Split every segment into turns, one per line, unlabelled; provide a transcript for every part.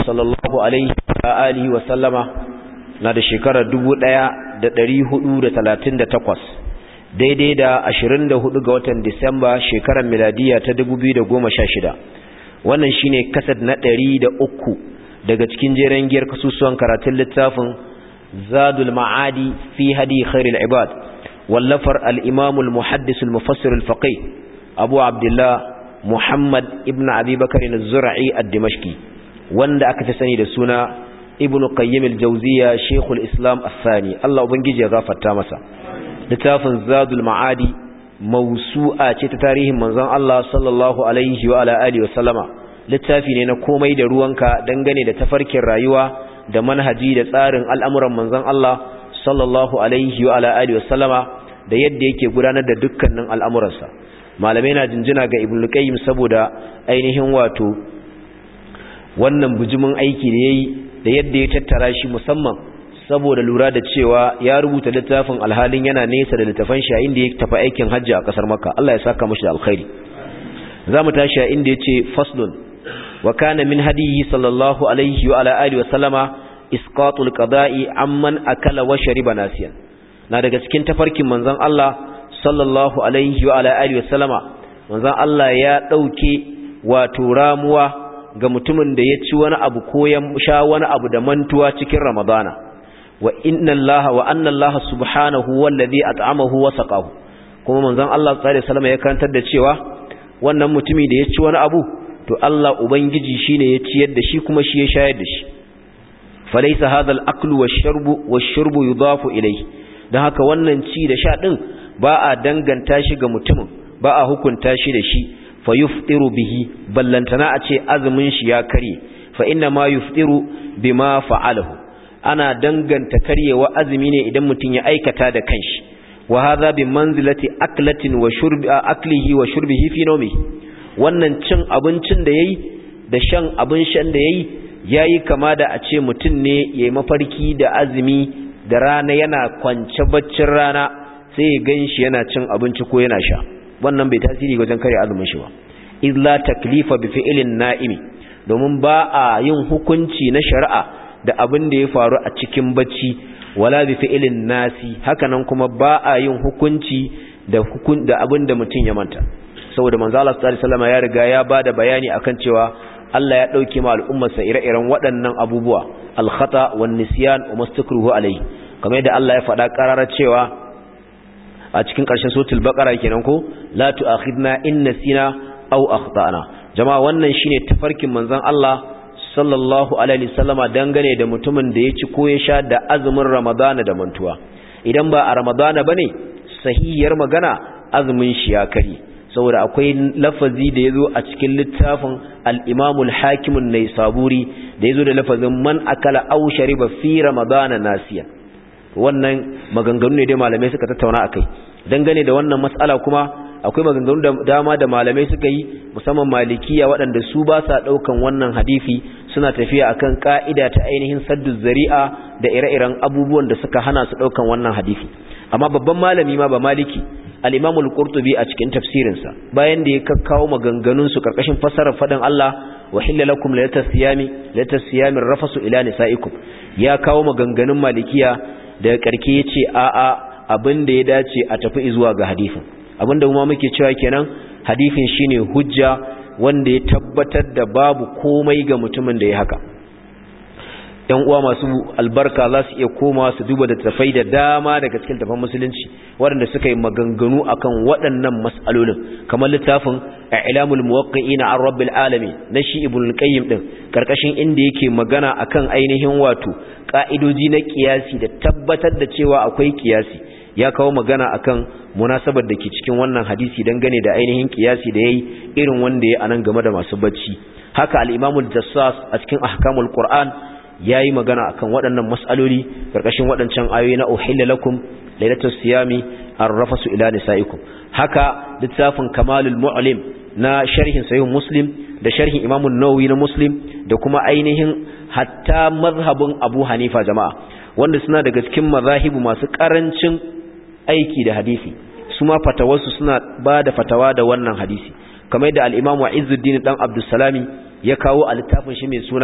sallallahu alaihi wa alihi wa sallama na da shekarar 1438 daidai da 24 ga watan Disamba shekarar miladiya ta 2016. Wannan shine kasad na 103 daga cikin jeren giyar kasusuwan karatun littafin Zadul Ma'adi fi hadi khairil ibad wallafar al-Imam al-Muhaddis al-Mufassir al-Faqih Abu Abdullah Muhammad ibn Abi Bakr az-Zur'i ad-Dimashqi wanda aka fi sani da suna Ibn Qayyim al-Jawziyya Sheikhul Islam al-Thani. Allah ubangiji ya gafarta masa. Littafin Zadul Ma'adi mawsu'a ce ta tarihin manzon Allah sallallahu alaihi wa ala alihi wa sallama. Littafi ne na komai da ruwanka dangane da tafarkin rayuwa da manhaji da tsarin al'amuran manzon Allah sallallahu alaihi wa ala alihi wa sallama da yadda yake gudanar da dukkanin al'amuransa. Malamai na jinjina ga Ibn Qayyim saboda ainihin wato wannan bujumin aiki da yayi da yadda ya tattara shi, musamman saboda lura da cewa ya rubuta littafin alhalin yana nesa da littafan shi inda ya tafi aikin hajji a kasar Makka. Allah ya saka mashi da alkhairi. Zamu tashi a inda yace faslun wa kana min hadihi sallallahu alaihi wa ala alihi wa sallama isqatul qada'i amman akala wa shariba nasiyan. Na daga cikin tafarkin manzon Allah sallallahu alaihi wa ala alihi wa sallama, manzon Allah ya dauke wato ramuwa ga mutumin da ya ci wani abu ko ya sha wani abu da mantuwa cikin Ramadana. wa anna Allah subhanahu wallazi at'amahu wa saqahu. Kuma manzon Allah sallallahu alaihi wasallam ya karantar da cewa wannan mutumi da ya ci wani abu to Allah ubangiji shine ya ciyar da shi kuma shi ya shayar da shi. Falaysa hadha al-aklu wash-shurbu yudafu ilayhi. Dan haka wannan ci da sha din ba a danganta shi ga mutumin, ba a hukunta shi da shi. Fa yuftiru bihi, ballantana a ce azumin shi ya karye. Fa inna ma yuftiru bima fa'alahu. Ana danganta karyewa azumi ne idan mutum ya aikata da kanshi. Wa hadha bi manzilati aklatin wa shurbi aklihi wa shurbihi fi nawmihi. Wannan cin abincin da yayi da shan abin shan da yayi kama da a ce mutum ne yayi mafarki da azumi da rana yana kwance baccin rana sai ya ganshi yana cin abinci ko yana sha. Wannan bai tasiri wajen kare azumin shi ba. Illa taklifa bi fi'lin na'imi, domin ba a yin hukunci na shari'a da abin da ya faru a cikin bacci, wala bi fi'lin nasi, hakanan kuma ba a yin hukunci da abin da mutum ya manta. Saboda manzo Allah sallallahu alaihi wasallam ya riga ya bada bayani akan cewa Allah ya dauke ma al'ummarsa ire-iren waɗannan abubuwa, al-khata wan nisyan wa mastakruhu alai. Kamar yadda Allah ya faɗa ƙararar cewa a cikin ƙarshen suratul baqara kenan ko, la tu'akhidna in nasina aw akhtana. Jama'a wannan shine tafarkin manzon Allah sallallahu alaihi wasallama dangane da mutumin da ya ci ko ya sha da azumin Ramadana da mantuwa. Idan ba a Ramadana bane, sahihiyar magana azumin shi ya kare, saboda akwai lafazi da yazo a cikin littafin al-Imam al-Hakim an-Naisaburi da yazo da lafazin man akala aw shariba fi Ramadana nasiya. Wannan maganganu ne da malamai suka tattauna akai. Dangane da wannan mas'ala kuma akwai maganganu da dama da malamai suka yi, musamman malikiya waɗanda su ba sa ɗaukan wannan hadisi, suna tafiya akan ka'ida ta ainihin saddu zari'a da ire-iren abubuwan da suka hana su ɗaukan wannan hadisi. Amma babban malami ma ba maliki, al-Imam al-Qurtubi a cikin tafsirinsa, bayan da ya kakkawo maganganun su karkashin fassarar faɗin Allah wa hilla lakum laylatas siyami rafasu ila nisaikum, ya kawo maganganun malikiya daga karke yace a'a, abin da ya dace a tafi zuwa ga hadisin. Abinda kuma muke cewa kenan hadisin shine hujja wanda ya tabbatar da babu komai ga mutumin da ya haka. Ɗan uwa masu albarka za su iya komawa su duba da tafai da dama daga cikin tafan musulunci waɗanda suka yi maganganu akan waɗannan mas'alolin, kamar littafin I'lamul Muwaqqi'in an Rabbil Alamin na shi Ibn Qayyim din, karkashin inda yake magana akan ainihin wato ka'idoji na kiyasi da tabbatar da cewa akwai kiyasi. Ya kawo magana akan munasabar da ke cikin wannan hadisi dangane da ainihin kiyasi da yayi irin wanda ya anan game da masu bacci. Haka al-Imam al-Jassas a cikin Ahkamul Qur'an yayi magana akan waɗannan mas'aloli karkashin waɗancan ayoyi na uhilla lakum lailatus siyami arrafasu ila nisaikum. Haka littafin Kamalul Mu'lim na sharhin Sahih Muslim da sharhin Imam an-Nawawi na Muslim da kuma ainihin hatta mazhabin Abu Hanifa, jama'a, wanda suna daga cikin mazahibu masu karancin aiki da hadisi, su ma fatawarsu suna ba da fatawa da wannan hadisi, kamar da al-Imam Izzuddin dan Abdussalami ya kawo a littafin shi mai suna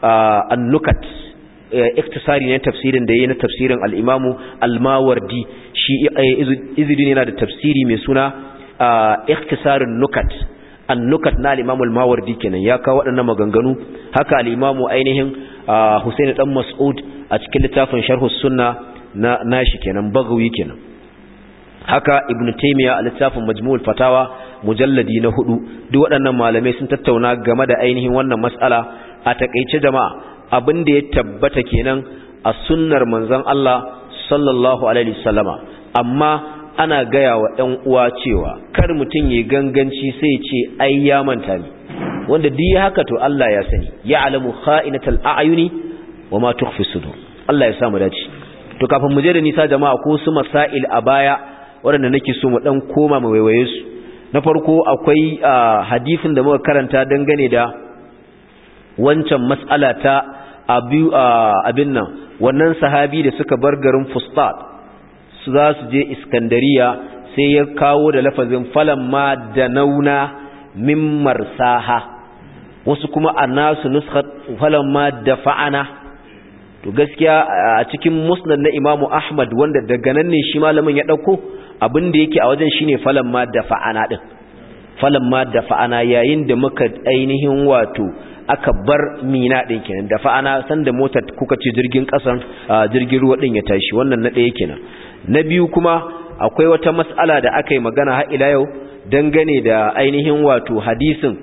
an-nukat iktisari ne tafsirin da yayi na tafsirin al-Imam al-Mawardi shi Izzuddin yana da tafsiri mai suna iktisarun nukat an-nukat na al-Imam al-Mawardi kenan ya kawo waɗannan maganganu haka al-Imam ainihin Husain dan Mas'ud a cikin littafin Sharh as-Sunna na shi kenan Baghawi kenan haka Ibn Taymiyyah a littafin Majmu' al-Fatawa mujalladi na 4 duk waɗannan malamai sun tattauna game da ainihin wannan mas'ala a takeice jama'a abin da ya tabbata kenan a sunnar manzon Allah sallallahu alaihi wasallama amma ana gaya wa ɗan uwa cewa kar mutum ya ganganci sai ce ai ya manta ni wanda duk haka to Allah ya sani ya'lamu kha'inatal a'yuni wama tukhfi sudur Allah ya samu dace to kafin mu je da nisa jama'a ko su masail a baya waɗanda nake so mu dan koma mu waiwaye su na farko akwai hadisin da muka karanta dangane da wancan mas'ala ta abin nan wannan sahabi da suka bar garin Fustat su za su je Iskandariya sai ya kawo da lafazin falamma da nauna min marsaha wasu kuma annasu nuskhat falamma da fa'ana to gaskiya a cikin musnad na Imam Ahmad wanda daga nan ne shi malamin ya dauko abin da yake a wajen shine falamma da fa'ana din falamma da fa'ana yayin da muka ainihin wato aka bar mina din kenan da fa'ana san da motar kuka ce jirgin kasan jirgin ruwa din ya tashi wannan na ɗaya kenan na biyu kuma akwai wata mas'ala da aka yi magana har ila yau dangane da ainihin wato hadisin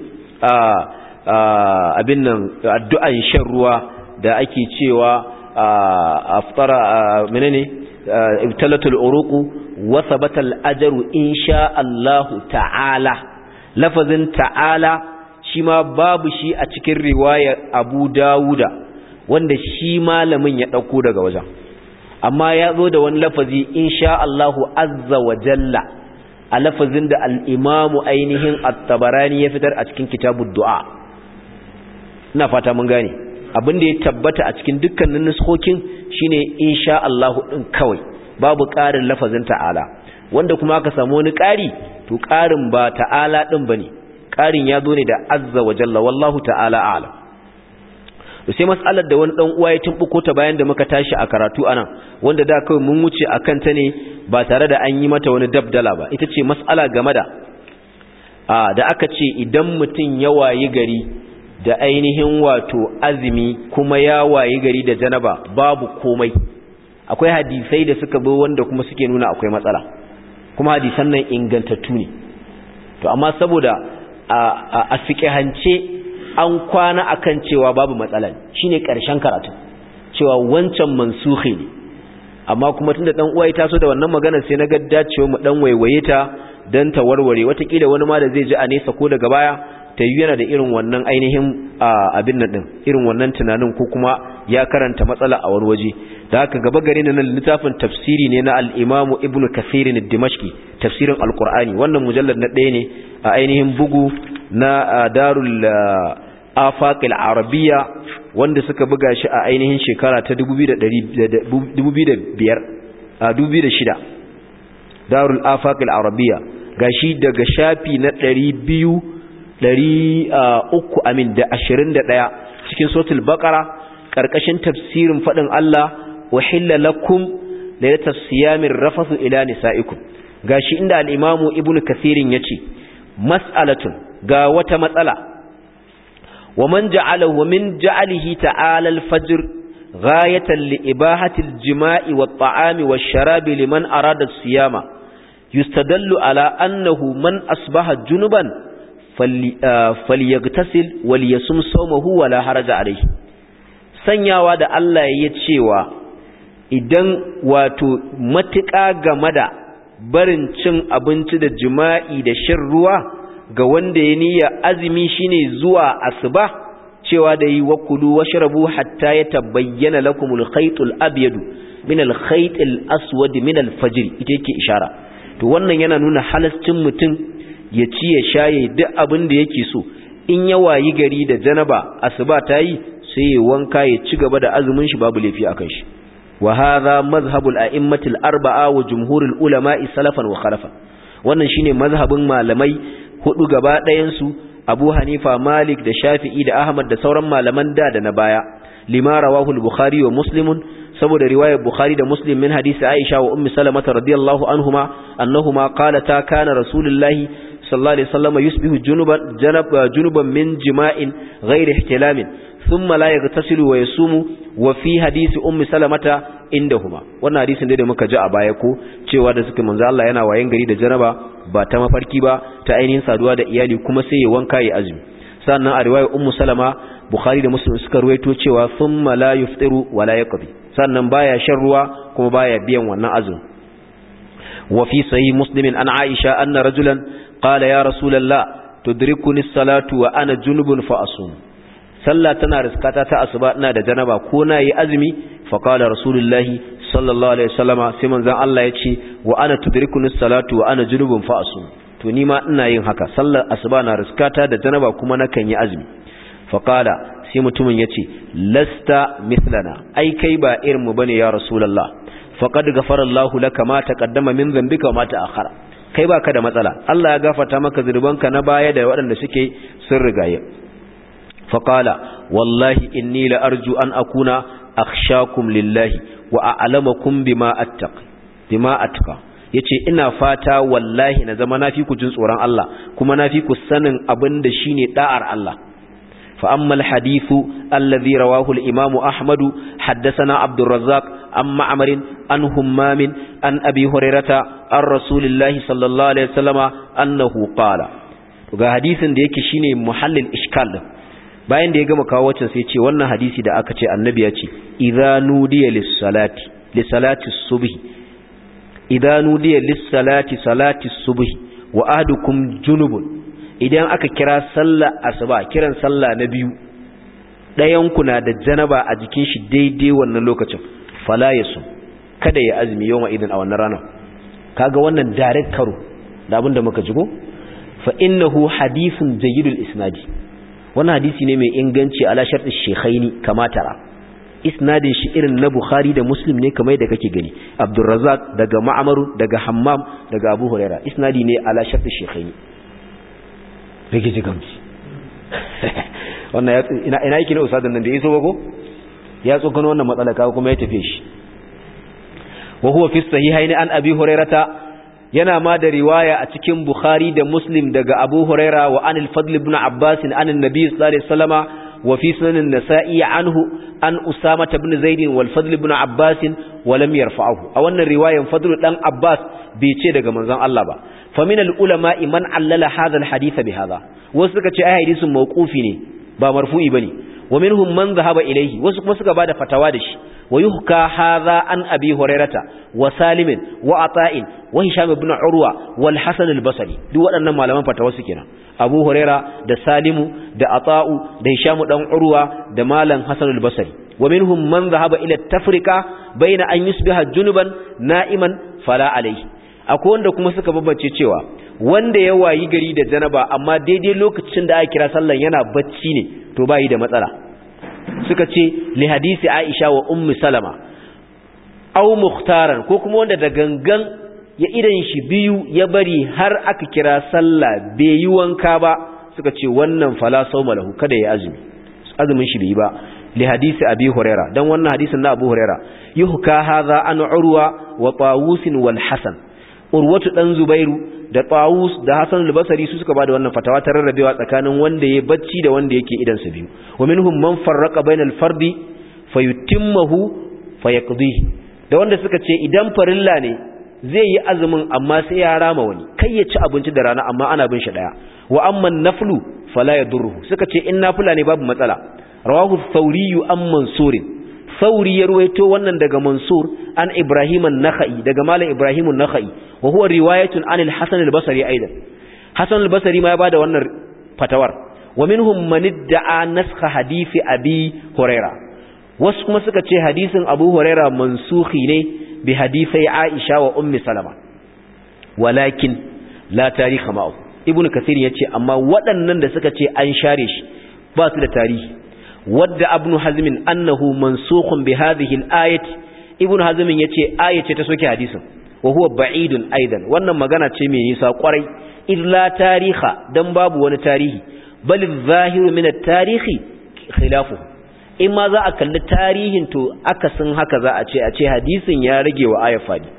abin nan addu'an shan ruwa da ake cewa aftara menene ibtalatul uruqu wa thabata al ajru insha Allah ta'ala lafazin ta'ala shi ma babu shi a cikin riwayar Abu Dawuda wanda shi malamin ya dauko daga wajen amma ya zo da wani lafazi insha Allahu azza wa jalla a lafazin da al-Imam ainihin at-Tabarani ya fitar a cikin kitabud du'a ina fata mun gane abin da ya tabbata a cikin dukkanin nuskokin shine insha Allahu din kawai babu ƙarin lafazin ta'ala wanda kuma aka samu wani ƙari to ƙarin ba ta'ala din bane ƙarin ya zo ne da azza wa jalla wallahu ta'ala a'lam sai mas'alar da wani dan uwa ya tumbuko ta bayan da muka tashi a karatu anan wanda da kawai mun wuce akan ta ne ba tare da an yi mata wani dabdala ba ita ce mas'ala game da aka ce idan mutum ya wayi gari da ainihin wato azumi kuma ya wayi gari da janaba babu komai akwai hadisai da suka bi wanda kuma suke nuna akwai matsala kuma hadisan nan ingantattu ne to amma saboda a fiqhance an kwana akan cewa babu matsala shine karshen karatu cewa wancan mansukhi ne amma kuma tunda dan uwa ya taso da wannan magana sai na ga dacewa mu dan waiwaye ta dan ta warware watakila wani ma da zai ji a nesa ko daga baya ta yi yana da irin wannan ainihin abin nan din irin wannan tunanin ko kuma ya karanta matsala a wani waje da haka gaba gare ni nan littafin tafsiri ne na al-Imam Ibn Kathir ad-Dimashqi tafsirin al-Qur'ani wannan mujallad na ɗaya ne a ainihin bugu na Darul Afaq al-Arabiyya wanda suka buga shi a ainihin shekara ta 2006 Darul Afaq al-Arabiyya gashi daga shafi na 321 cikin suratul Baqara karkashin tafsirin fadin Allah uhilla lakum laylatas siyamir rafathu ila nisaikum gashi inda al-Imam Ibn Kathir yace mas'alatun ga wata matsala ومن جعله ومن جعله تعالى الفجر غاية لإباحة الجماع والطعام والشراب لمن أراد الصيام يستدل على أنه من أصبح جنبا فليغتسل وليصم صومه ولا حرج عليه sanyawa da Allah ya cewa idan wato matuƙa game da barin cin abinci da jima'i da shan ruwa ga wanda ya niyya azumi shine zuwa asuba cewa da yi wakulu washrabu hatta yatabayyana lakumul khaytul abyad min al khaytil aswad min al fajr ita yake ishara to wannan yana nuna halascin mutum ya ci ya shaye duk abin da yake so in ya wayi gari da janaba asuba tayi sai ya wanka ya ci gaba da azumin shi babu lafi akan shi wa hadha mazhabul a'immatil arba'a wa jumhurul ulama'i salafan wa khalafan wannan shine mazhabin malamai hudu gaba ɗayansu Abu Hanifa, Malik da Shafi'i da Ahmad da sauran malaman da na baya lima rawahu al-bukhari wa muslim saboda riwayar bukhari da muslim min hadisi aisha wa ummi salama radiyallahu anhuma annahuma qalata kana rasulullahi sallallahu alaihi wasallam yusbihu junuban min jima'in ghairi ihtilamin thumma la yaghtasilu wa yasumu wa fi hadisi ummi salamata indahuma. Wannan hadisin da muka ji a baya ko cewa da suka manzo Allah yana wayen gari da janaba ba ta mafarki ba ta ainihin saduwa da iyali kuma sai ya wanka ya azumi. Sannan a riwayar ummu salama bukhari da muslim suka ruwaito cewa thumma la yuftiru wa la yaqdi, sannan baya shan ruwa kuma baya biyan wannan azumi. wa fi sahih muslim an aisha anna rajulan qala ya rasulullah tudrikuni as-salatu wa ana junubun fa asum. sallah tana riskata ta asuba ina da janaba ko na yi azumi fa qala rasulullahi sallallahu alaihi wasallama sai manzon Allah ya ce wa ana tudrikuni as-salatu wa ana junubun fa asum. to ni ma ina yin haka, sallar asuba na riskata da janaba kuma nakan yi azumi. fa qala sai mutumin yace lasta mithlana, ai kai ba irin mu bane ya rasulullah, faqad ghafara Allahu laka ma taqaddama min dhanbika wa ma ta'akhkhara. kai baka da matsala, Allah ya gafarta maka zunubanka na baya da waɗanda suke sun rigaye. fa qala wallahi inni la arju an akuna akhshakum lillahi wa a'lamakum bima attaqi yace ina fata wallahi na zama nafi ku jin tsoron Allah kuma nafi ku sanin abin da shine da'ar Allah. fa amma alhadithu alladhi rawahu al-imam Ahmad haddathana Abdul Razzaq an Ma'mar an Hammam an Abi Hurairah an Rasulillahi sallallahu alaihi wasallama annahu qala. ga hadisin da yake shine muhallil iskal. bayan da ya gama kawo wacce sai ce wannan hadisi da aka ce annabi ya ce idza nudiya lis-salati subhi idza nudiya lis-salati salati subhi wa ahadukum junubun, idan aka kira sallar asuba kiran sallah na biyu dayan ku na da janaba a jikin shi daidai wannan lokacin fala yasum, kada ya azumi yawma idan a wannan rana. kaga wannan direct karo da abinda muka ji ko fa innahu hadithun jayyidul isnadi. wannan hadisi ne mai inganci ala shartu shaykhaini kama tara, isnadin shi irin na Bukhari da Muslim ne kamar da kake gani. Abdurrazzaq daga Ma'mar daga Hammam daga Abu Huraira, isnadi ne ala shartu shaykhaini. rike ji gamci wannan ina yake ne usadan nan da yaso ba ko ya tsokano wannan matsala ka kuma ya tafi shi. wa huwa fi sahihaini an Abi Hurairata, yana ma da riwaya a cikin Bukhari da Muslim daga Abu Huraira wa anil Fadl ibn Abbas an annabi sallallahu alaihi wasallama wa fi sunan an-Nasa'i anhu an Usama ibn Zaid wal Fadl ibn Abbas wa lam yarfa'ahu. a wannan riwayan Fadl dan Abbas bai ce daga manzon Allah ba. fa min al-ulama man allala hadha al-hadith bi hadha, wasu suka ce ai hadisin mawqufi ne ba marfu'i bane. wa minhum man dhahaba ilayhi, wasu kuma suka bada fatawa da shi. wa yuhka hadha an Abi Hurairata wa Salim wa Ata'in wa Hisham ibn Urwa wal Hasan al-Basri. duk waɗannan malaman fatawa su kenan, Abu Huraira da Salimu da Ata'u da Hisham dan Urwa da malam Hasan al-Basri. wa minhum man dhahaba ila at-tafrika bayna an yusbiha junuban na'iman fala alayhi. akwai wanda kuma suka babbace cewa wanda ya wayi gari da janaba amma daidai lokacin da aka kira sallan yana bacci ne to bai da matsala. suka ce li hadisi Aisha wa ummi Salama aw mukhtaran, ko kuma wanda da gangan ya idan shi biyu ya bari har aka kira sallah bai yi wanka ba, suka ce wannan fala sawma lahu, kada ya azumin shi bai ba. li hadisi Abi Huraira, dan wannan hadisin na Abu Huraira yuhka hadha an Urwa wa Tawus wal Hasan. Urwatu dan Zubairu da Tawus da Hasan al-Basri su suka bada wannan fatawa ta rarrabewa tsakanin wanda yayi bacci da wanda yake idan sa biyu. wa minhum man farraqa bainal fardi fayutimmahu fayaqdihi, da wanda suka ce idan farilla ne zai yi azumin amma sai ya rama wani, kai ya ci abinci da rana amma ana bin shi daya. wa amma naflu fala yadurruhu, suka ce in nafila ne babu matsala. rawahu thawri an mansurin, Thawri ya ruwaito wannan daga Mansur an Ibrahim an-Nakhai daga Malam Ibrahim an-Nakhai, wa huwa riwayatun an al-Hasan al-Basri aidan. Hasan al-Basri ma ya bada wannan fatawar. wa minhum man idda'a naskha hadisi Abi Huraira, wasu kuma suka ce hadisin Abu Huraira mansukhi ne bi hadisai Aisha wa Ummi Salama, walakin la tarikha ma'u. Ibn Kathir yace amma waɗannan da suka ce an share shi ba su da tarihi. wadda Ibn Hazm annahu mansukhun bi hadhihi al-ayati, Ibn Hazm yace ayace ta soke hadisin. wa huwa ba'idun aidan, wannan magana ce mai nisa kwarai. illa tariha, dan babu wani tarihi. bal adh-dhahiru min at-tarihi khilafu, in ma za a kalli tarihin to akasin haka za a ce hadisin ya rage wa aya fadi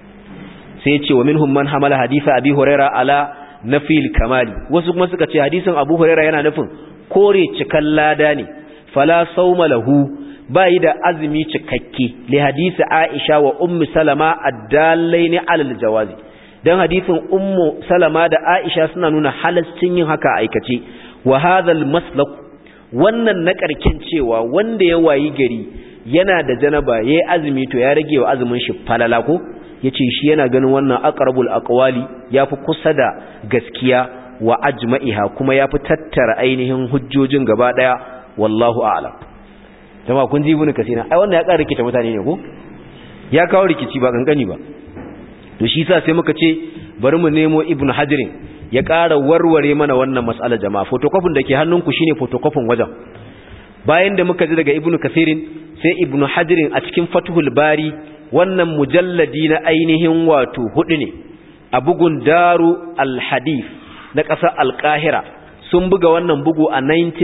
sai ya ce wa minhum man hamala hadisa abi huraira ala nafil kamali wasu kuma suka ce hadisin abu huraira yana nufin kore cikan lada ne fala sauma lahu bai da azumi cikakke li hadisi aisha wa ummu salama addalaini alal jawazi dan hadisin ummu salama da aisha suna nuna halaccin yin haka aikace wa hadhal maslak wannan na karkin cewa wanda ya wayi gari yana da janaba yayi azumi to ya rage wa azumin shi falala ko yace shi yana ganin wannan aqrabul aqwali yafi kusa da gaskiya wa ajma'iha kuma yafi tattara ainihin hujjojin gaba daya wallahu a'lam jama'a kun ji ibnu kasina ai wannan ya ƙara rikita mutane ne ko ya kawo rikici ba kankani ba to shi yasa sai muka ce bari mu nemo ibnu hajirin ya ƙara warware mana wannan mas'ala jama'a photocopy da ke hannunku shine photocopy wajen bayan da muka ji daga ibnu kasirin sai ibnu hajirin a cikin fathul bari wannan mujalladi na ainihin wato hudu ne a bugun daru al-hadith na ƙasar al-qahira sun buga wannan bugu a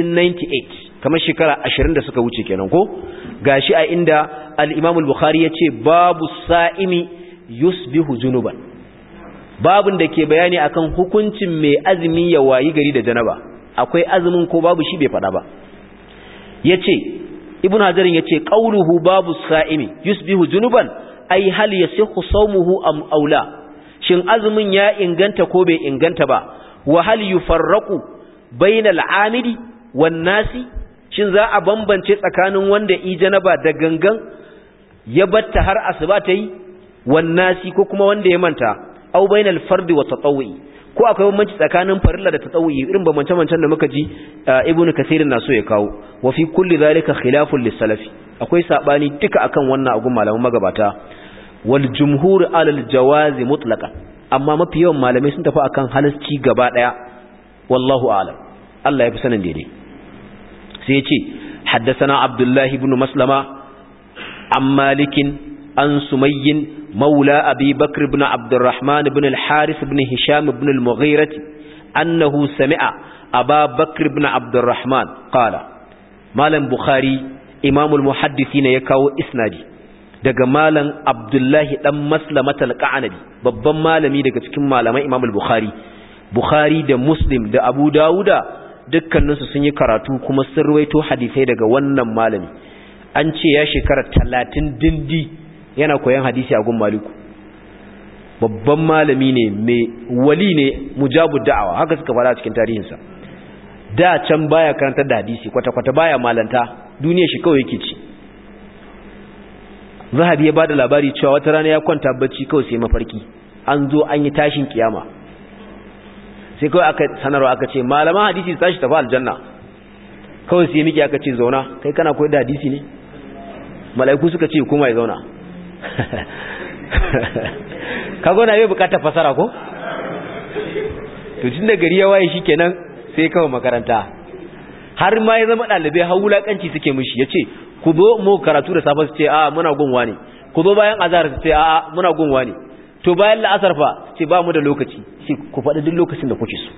1998 kamar shekara 20 da suka wuce kenan ko gashi a inda al-imam al-bukhari yace babu sa'imi yusbihu junuban babun da ke bayani akan hukuncin mai azumi ya wayi gari da janaba akwai azumin ko babu shi bai fada ba yace ibn hajar yace qauluhu babu sa'imi yusbihu junuban ai hal yasihu sawmuhu am aula shin azumin ya inganta ko bai inganta ba wa hal yufarraqu bainal amidi wan nasi shin za a bambance tsakanin wanda i janaba da gangan ya batta har asuba tayi wan nasi ko kuma wanda ya manta au bainal fardi wa tatawwi ko akwai bambanci tsakanin farilla da tatawwi irin bambance-bambancen da muka ji ibnu kasir na so ya kawo wa fi kulli zalika khilafun lis-salafi akwai sabani duka akan wannan agun malaman magabata wal jumhur alal jawazi mutlaqan amma mafi yawan malamai sun tafi akan halasci gaba daya wallahu a'lam Allah ya fi sanin daidai sai ya ce haddathana abdullah ibn maslama an malikin an sumayyin مولى أبي بكر بن عبد الرحمن بن الحارث بن هشام بن المغيرة أنه سمع أبا بكر بن عبد الرحمن قال مالا بخاري إمام المحدثين يكاو إسنادي daga malan Abdullahi dan Maslama al-Qanabi babban malami daga cikin malaman Imam al-Bukhari da Muslim da Abu Dawuda dukkaninsu sun yi karatu kuma sun ruwaito hadisai daga wannan malami an ce ya shekara 30 dindi yana koyan hadisi a gun Maliku babban malami ne mai wali ne mujabud da'awa haka suka fara cikin tarihinsa da can baya karantar da hadisi kwata-kwata baya malanta duniya shi kawai yake ci Zahabi ya bada labari cewa wata rana ya kwanta bacci kawai sai mafarki an zo an yi tashin kiyama sai kawai aka sanarwa aka ce malaman hadisi su tashi tafi aljanna kawai sai miki aka ce zauna kai kana koyar da hadisi ne mala'iku suka ce kuma ya zauna kago na bai bukatar fasara ko to tunda gari ya waye shikenan sai kawai makaranta har ma ya zama dalibai har wulakanci suke mishi yace ku zo mu karatu da safa su ce a muna gunwa ne ku zo bayan azhar su ce a muna gunwa ne to bayan la'asar fa su ce ba mu da lokaci sai ku faɗi duk lokacin da kuke so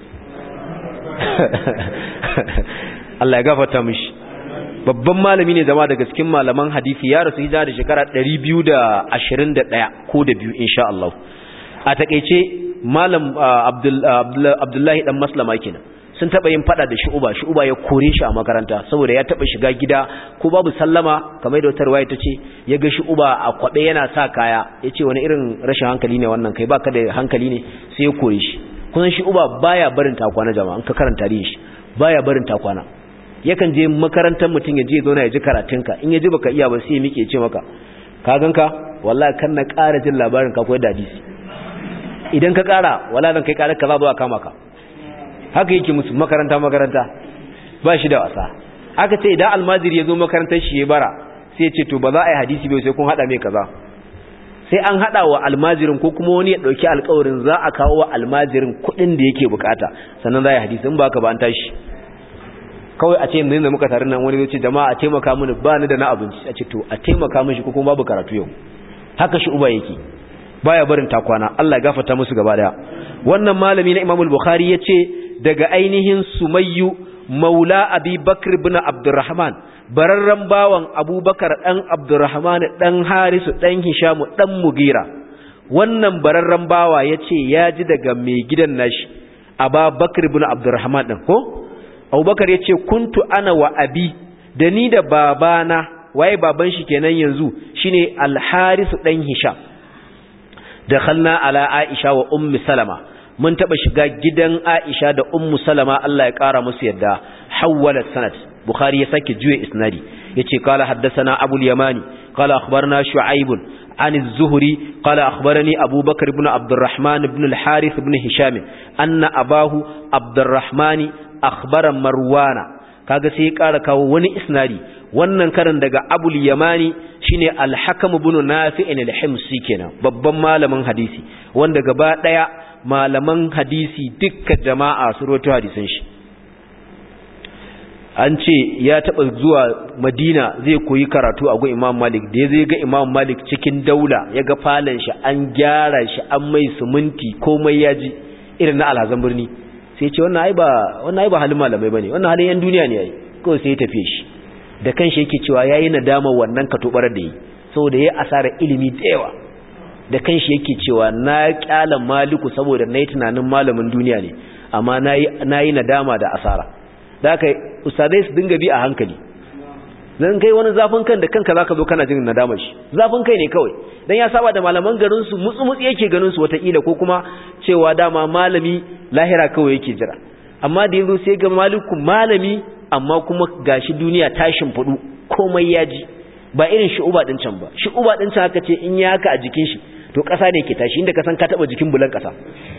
Allah ya gafarta mishi babban malami ne zama daga cikin malaman hadisi ya rasu hijira da shekara 221 ko da biyu insha Allah a takeice malam Abdullahi dan Maslama kenan sun taba yin fada da Shu'ba ya kore shi a makaranta saboda ya taba shiga gida ko babu sallama kamar da wata riwaya tace ya ga Shu'ba a kwabe yana sa kaya yace wani irin rashin hankali ne wannan kai baka da hankali ne sai ya kore shi kusan Shu'ba baya barin takwana jama'a an ka karanta tarihin shi baya barin takwana yakan je makarantar mutum ya je zauna ya ji karatunka in ya ji baka iya ba sai ya miƙe ce maka ka ganka wallahi kan na ƙara jin labarin ka koyar da hadisi idan ka ƙara wallahi dan kai ƙarar ka za zuwa kama ka haka yake musu makaranta ba shi da wasa aka ce idan almajiri ya zo makarantar shi ya bara sai ya ce to ba za a yi hadisi bai sai kun haɗa mai kaza sai an haɗa wa almajirin ko kuma wani ya ɗauki alƙawarin za a kawo wa almajirin kuɗin da yake bukata sannan za a yi hadisi in ba ka ba an tashi kawai a ce yanzu da muka tare nan wani zai ce jama'a a taimaka mini ba ni da na abinci a ce to a taimaka mishi ko kuma babu karatu yau haka shi uba yake baya barin takwana Allah ya gafarta musu gaba daya wannan malami na Imam al-Bukhari yace daga ainihin Sumayyu maula Abi Bakr ibn Abdurrahman bararran bawan Abubakar dan Abdurrahman dan Harisu dan Hisham dan Mugira wannan bararran bawa yace ya ji daga mai gidan nashi Abu Bakr ibn Abdurrahman din ko Abubakar yace kuntu ana wa abi da ni da babana waye baban shi kenan yanzu shine Al-Haris dan Hisham dakhalna ala Aisha wa Ummu Salama mun taba shiga gidan Aisha da Ummu Salama Allah ya kara musu yadda hawwala sanad Bukhari ya sake juye isnadi yace qala haddathana Abu al-Yamani qala akhbarna Shu'aib عن الزهري قال أخبرني أبو بكر بن عبد الرحمن بن الحارث بن هشام أن أباه عبد الرحمن أخبر مروان kaga sai ya ƙara kawo wani isnadi wannan karan daga Abul Yamani shine Al-Hakam ibn Nafi' al-Himsi kenan babban malamin hadisi wanda gaba daya malaman hadisi dukkan jama'a su rawaito hadisan shi an ce ya taba zuwa Madina zai koyi karatu a gun Imam Malik da zai ga Imam Malik cikin daula ya ga falan shi an gyara shi an mai suminti komai yaji irin na alhazan birni sai ce wannan ai ba halin malamai bane wannan halin yan duniya ne ai ko sai ya tafi shi da kanshi yake cewa yayi nadama wannan katobarar da yi saboda yayi asara ilimi da yawa da kanshi yake cewa na kyala Maliku saboda nayi tunanin malamin duniya ne amma nayi nadama da asara da haka ustadai su dinga bi a hankali dan kai wani zafin kan da kanka zaka zo kana jin nadamar shi zafin kai ne kawai dan ya saba da malaman garin su mutsu yake ganin su wataƙila ko kuma cewa dama malami lahira kawai yake jira amma da yazo sai ga Maliku malami amma kuma gashi duniya tashin fudu komai yaji ba irin Shu'ba din can ba Shu'ba din can haka ce in ya haka a jikin shi to ƙasa ne ke tashi inda ka san ka taba jikin bulan ƙasa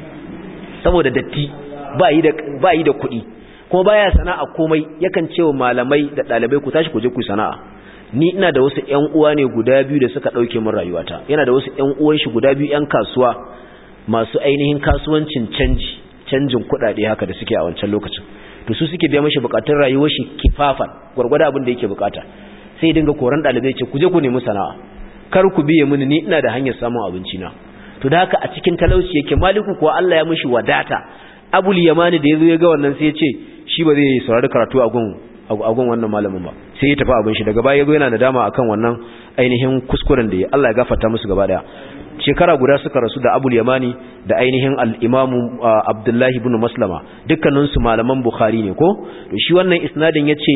saboda datti ba yi da kuɗi kuma baya sana'a komai yakan cewa malamai da dalibai ku tashi ku je ku sana'a ni ina da wasu ƴan uwa ne guda biyu da suka dauke min rayuwata yana da wasu ƴan uwan shi guda biyu ƴan kasuwa masu ainihin kasuwancin canjin kuɗaɗe haka da suke a wancan lokacin to su suke biya mishi bukatun rayuwar shi kifafan gurgurda abin da yake bukata sai dinga koran dalibai ce ku je ku nemi sana'a kar ku biye mini ni ina da hanyar samun abinci na to da haka a cikin talauci yake Maliku kuwa Allah ya mishi wadata Abul Yamani da yazo ya ga wannan sai ya ce shi ba zai saurari karatu a gun wannan malamin ba sai ya tafi abin shi daga baya yazo yana nadama akan wannan ainihin kuskuren da ya Allah ya gafarta musu gaba daya shekara guda suka rasu da Abul Yamani da ainihin al-Imam Abdullah ibn Maslama dukkanin su malaman Bukhari ne ko to shi wannan isnadin yace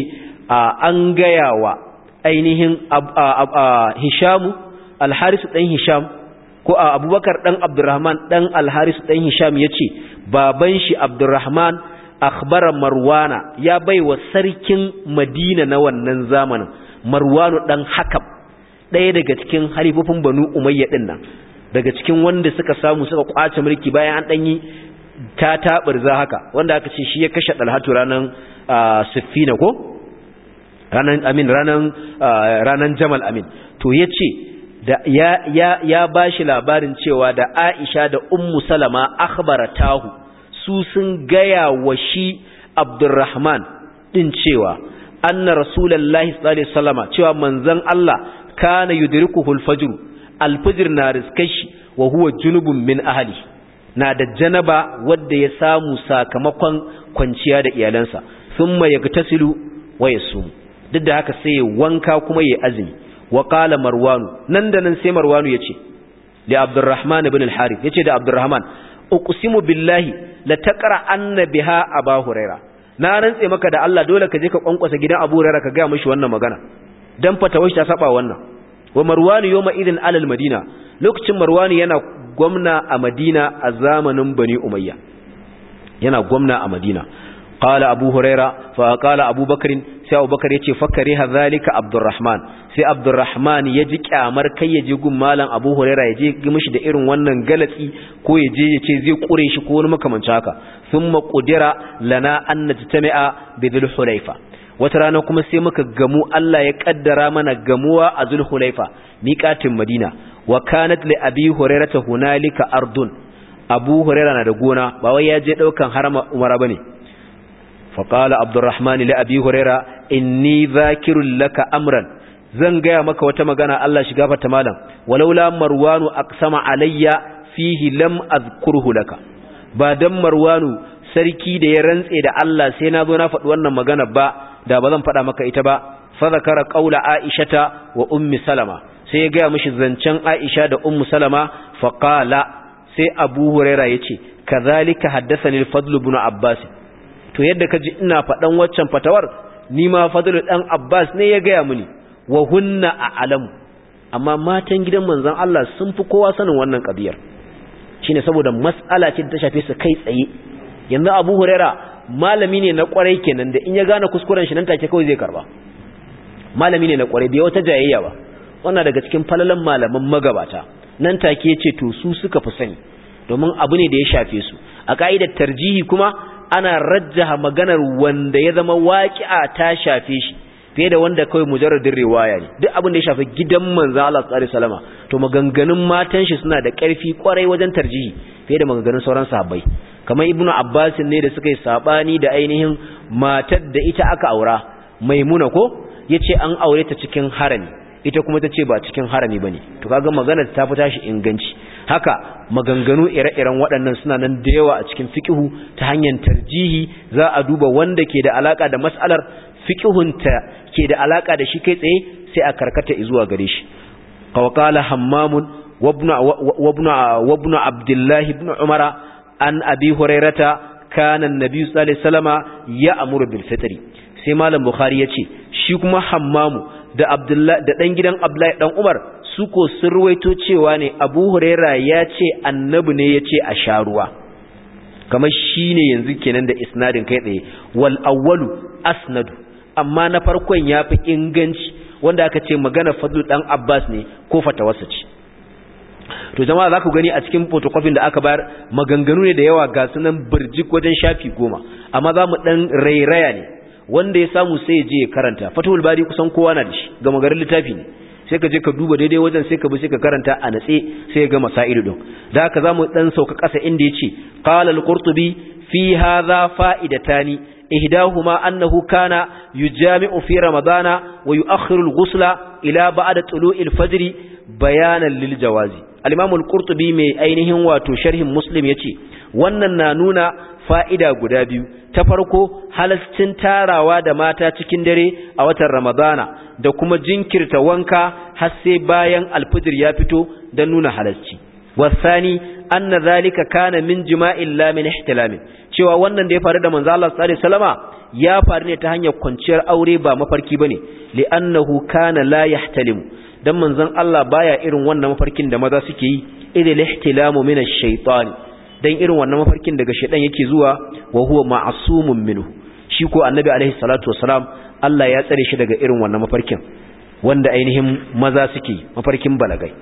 an gayawa ainihin Hisham al-Haris dan Hisham ko Abubakar dan Abdurrahman dan al-Haris dan Hisham yace baban shi Abdurrahman akhbara Marwana ya baiwa sarkin Madina na wannan zamanin Marwanu dan Hakam ɗaya daga cikin halifofin Banu Umayya din nan daga cikin wanda suka samu suka kwace mulki bayan an danyi tatabarza haka wanda aka ce shi ya kashe Dalhatu ranan Siffina ko ranan Jamal Amin to yace da ya bashi labarin cewa da Aisha da Ummu Salama akhbaratahu su sun gaya wa shi Abdurrahman din cewa anna rasulullahi sallallahu alaihi wasallama cewa manzon Allah kana yudrikuhu al-fajr na rizkashi wa huwa junubun min ahli na da janaba wanda ya samu sakamakon kwanciya da iyalansa thumma yagtasilu wa yasum duk da haka sai ya wanka kuma ya azumi wa qala marwanu nan da nan sai marwanu yace da Abdurrahman ibn al-Harith yace da Abdurrahman uqsimu billahi la taqra anna biha Abu Huraira na rantse maka da Allah dole ka je ka kwankwasa gidan Abu Huraira ka ga mishi wannan magana dan fatawashi ta saba wannan wa Marwan yawma idin alal Madina lokacin Marwan yana gwamna a Madina a zamanin Bani Umayya yana gwamna a Madina qala Abu Huraira fa qala Abu Bakr sai Abu Bakr yace fakari hadhalika Abdurrahman sai Abdurrahman yaji kyamar kai yaje gun malam Abu Huraira yaje mishi da irin wannan galatsi ko yaje yace zai kure shi ko wani makamancin haka thumma qudira lana an najtami'a bi Dhul Hulaifa wata rana kuma sai muka gamu Allah ya kaddara mana gamuwa a Dhul Hulaifa miqatin Madina wa kanat li Abi Hurairah hunalika ardun Abu Hurairah na da gona ba wai yaje daukan harama Umara bane فقال عبد الرحمن لأبي هريرة إني ذاكر لك أمرا zan gaya maka wata magana Allah shi gafarta malam walaula marwanu aqsama alayya fihi lam azkurhu laka ba dan marwanu sarki da ya rantse da Allah sai na zo na faɗi wannan magana ba da ba zan faɗa maka ita ba fa zakara qaula aishata wa ummi salama sai ya ga mishi zancen Aisha da ummu salama fa qala sai Abu Huraira yace kazalika haddathani al-Fadl ibn Abbas to yadda kaji ina faɗan waccan fatawar ni ma Fadl dan Abbas ne ya ga mini wa hunna a'lamu amma matan gidan manzon Allah sun fi kowa sanin wannan kabiyar shine saboda mas'ala ce ta shafe su kai tsaye yanzu Abu Huraira malami ne na kwarai kenan da in ya gane kuskuren shi nan take kawai zai karba malami ne na kwarai bai wata jayayya ba wannan daga cikin falalan malaman magabata nan take yace to su suka fi sani domin abu ne da ya shafe su a kaidar tarjihi kuma ana rajjaha maganar wanda ya zama waqi'a ta shafe shi fiye da wanda kawai mujarradin riwaya ne duk abin da ya shafi gidan manzo Allah sallallahu alaihi wasallam to maganganun matan shi suna da ƙarfi kwarai wajen tarjihi fiye da maganganun sauran sahabbai kamar Ibnu Abbas ne da suka yi sabani da ainihin matar da ita aka aura Maimuna ko yace an aure ta cikin harami ita kuma tace ba cikin harami bane to kaga maganar ta fita shi inganci haka maganganu ire-iren waɗannan suna nan da yawa a cikin fiqhu ta hanyar tarjihi za a duba wanda ke da alaka da mas'alar fiqhunta ke da alaka da shi kai tsaye sai a karkata zuwa gare shi qala hammamun wa ibn abdullah ibn umara an abi hurairata kana annabi sallallahu alaihi wasallama ya'muru bil fitri sai malam bukhari yace shi kuma hammamu da abdullah da dan gidan abdullahi dan umar su ko sun ruwaito cewa ne abu huraira yace annabi ne yace a sharuwa kamar shine yanzu kenan da isnadin kai tsaye wal awwalu asnadu amma na farkon yafi inganci wanda aka ce magana fadlu dan abbas ne ko fatawarsa ce to jama'a za ku gani a cikin photocopy da aka bayar maganganu ne da yawa ga sunan burjik wajen shafi 10 amma za mu dan rairaya ne wanda ya samu sai ya je ya karanta fatul bari kusan kowa na da shi ga magarin littafi ne sai ka je ka duba daidai wajen sai ka bi sai ka karanta a natse sai ga masailu din da haka zamu dan sauka kasa inda yace qala al-qurtubi fi hadha fa'idatani ihdahuma annahu kana yujami'u fi ramadana wa yu'akhiru al-ghusla ila ba'da tulu'il fajr bayanan lil jawazi al-imam al-qurtubi mai ainihin wato sharhin muslim yace wannan na nuna fa'ida guda biyu ta farko halascin tarawa da mata cikin dare a watan ramadana da kuma jinkirta wanka har sai bayan alfijir ya fito don nuna halasci wasani anna zalika kana min jima'in la min ihtilamin cewa wannan da ya faru da manzo Allah sallallahu alaihi wasallama ya faru ne ta hanyar kwanciyar aure ba mafarki bane li'annahu kana la yahtalimu dan manzon Allah baya irin wannan mafarkin da maza suke yi idil ihtilamu min ash-shaytan dan irin wannan mafarkin daga shedan yake zuwa wa huwa ma'sumun minhu shi ko annabi alaihi salatu wasalam Allah ya tsare shi daga irin wannan mafarkin wanda ainihin maza suke mafarkin balagai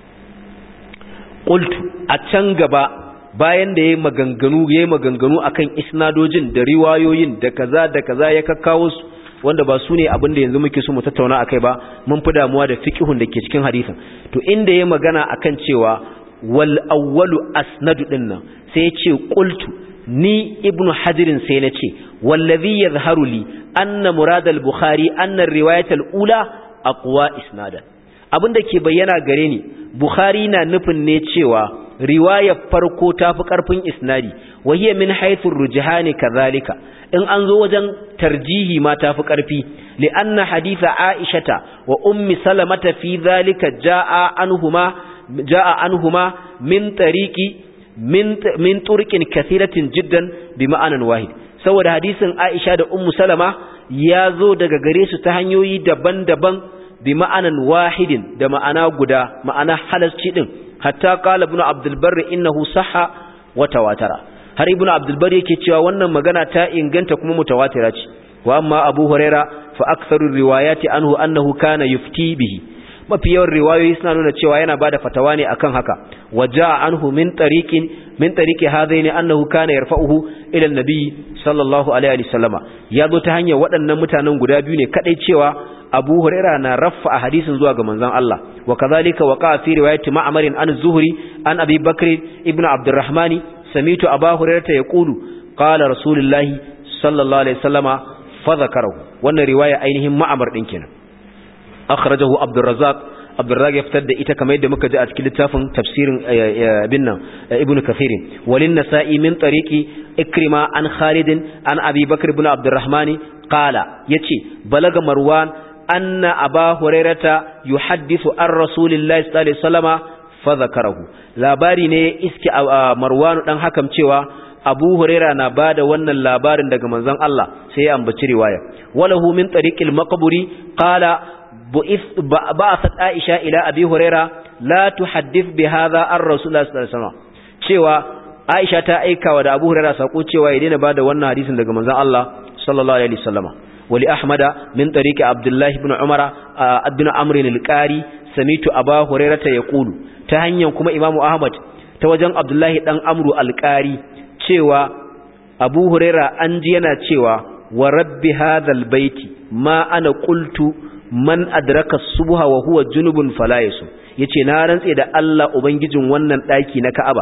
qultu a can gaba bayan da yayi maganganu akan isnadojin da riwayoyin da kaza ya kakkawo su wanda ba su ne abin da yanzu muke so mu tattauna akai ba mun fi damuwa da fiqhun da ke cikin hadisin to inda yayi magana akan cewa wal awwalu asnadu dinnan sai ya ce qultu ni ibnu hajirin sai na ce wallazi yadhharu li anna murad al-bukhari anna ar-riwayat al-ula aqwa isnadan abinda ke bayyana gare ni bukhari na nufin ne cewa riwayar farko tafi karfin isnadi wahiya min haythu ar-rujhani kadhalika in an zo wajen tarjihi ma tafi karfi li anna haditha aishata wa ummi salamata fi dhalika jaa anhuma min tariqi min turqin kathiratin jiddan bi ma'anan wahid saboda hadisin Aisha da Ummu Salama ya zo daga gare su ta hanyoyi daban-daban bi ma'anan wahidin da ma'ana guda ma'ana halasci din hatta qala ibn Abdul Barr innahu sahha wa tawatara har ibn Abdul Barr yake cewa wannan magana ta inganta kuma mutawatira ce wa amma Abu Huraira fa aktharu riwayati anhu annahu kana yufti bihi mafi yawan riwayoyi suna nuna cewa yana bada fatawa ne akan haka waja'a anhu min tariqi hadaini annahu kana yarfa'uhu ila an-nabi sallallahu alaihi wasallama yazo ta hanyar waɗannan mutanen guda biyu ne kadai cewa Abu Huraira na raffa a hadisin zuwa ga manzon Allah wa kadhalika waqa fi riwayati Ma'mar an az-Zuhri an Abi Bakr ibn Abdurrahman sami'tu Abu Hurairah yaqulu qala Rasulullahi sallallahu alaihi wasallama fa dhakarahu wannan riwaya ainihin Ma'mar din kenan akhrajahu Abdurrazzaq Abdurrazzaq ya fitar da ita kamar yadda muka ji a cikin littafin tafsirin Ibn Kathir walin Nasa'i min tariqi Ikrima an Khalid an Abi Bakr ibn Abdurrahman qala yace balaga Marwan anna Aba Hurairata yuhaddithu an Rasulillahi sallallahu alaihi wasallama fa zakarahu labari ne iski Marwan dan hakam cewa Abu Huraira na bada wannan labarin daga manzon Allah sai ya ambaci riwaya walahu min tariqil maqburi qala ba'athat Aisha ila Abi Huraira la tuhaddith bi hadha ar-Rasulullah sallallahu alaihi wasallam cewa Aisha ta aika wa da Abu Huraira sako cewa ya daina bada wannan hadisin daga manzon Allah sallallahu alaihi wasallam wali Ahmada min tariqi Abdullah ibn Umar ibn Amr al-Qari samitu Abu Huraira ta yaqulu ta hanyar kuma Imam Ahmad ta wajen Abdullah dan Amru al-Qari cewa Abu Huraira an ji yana cewa wa rabbi hadhal baiti ma ana qultu man adraka subha wa huwa junubun fala yasu yace na rantse da Allah ubangijin wannan daki na Ka'aba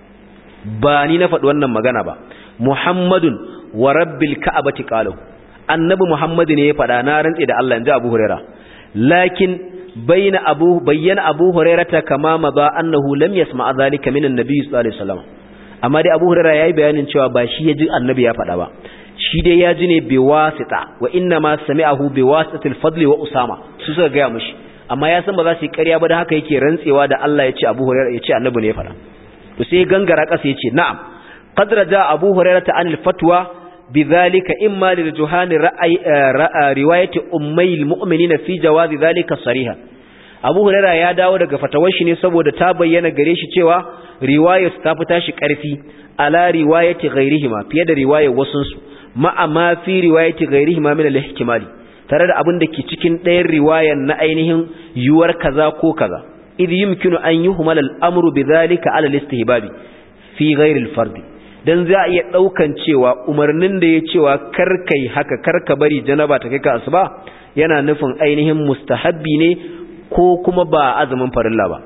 ba ni na faɗi wannan magana ba Muhammadun wa rabbil ka'abati qalu annabi Muhammad ne ya faɗa na rantse da Allah inji Abu Huraira lakin bayyana Abu Hurairata kama madha annahu lam yasma' dhalika min an-nabi sallallahu alaihi wasallam amma dai Abu Hurairah yayi bayanin cewa ba shi ya ji annabi ya faɗa ba shi dai ya ji ne bi wasita wa inna ma sami'ahu bi wasitatil fadli wa usama su suka ga mishi amma ya san ba za su yi ƙarya ba da haka yake rantsewa da Allah ya ce Abu Hurairah ya ce annabi ne ya faɗa to sai gangara ƙasa ya ce na'am qad raja Abu Hurairah anil fatwa bidhalika imma lil juhani riwayati ummayil mu'minina fi jawazi dhalika sarihan Abu Hurairah ya dawo daga fatawar shi ne saboda ta bayyana gare shi cewa riwayar ta fita shi karfi ala riwayati ghairihima fiye da riwayar wasun su ma'a ma fi riwayati ghairihima min al-ihtimali tare da abin da ke cikin ɗayan riwayar na ainihin yuwar kaza ko kaza idh yumkinu an yuhmal al-amru bidhalika ala al-istihbabi fi ghairi al-fard dan za a iya daukan cewa umarnin da ya cewa karkai haka karka bari janaba ta kai ka asuba yana nufin ainihin mustahabbi ne ko kuma ba azumin farilla ba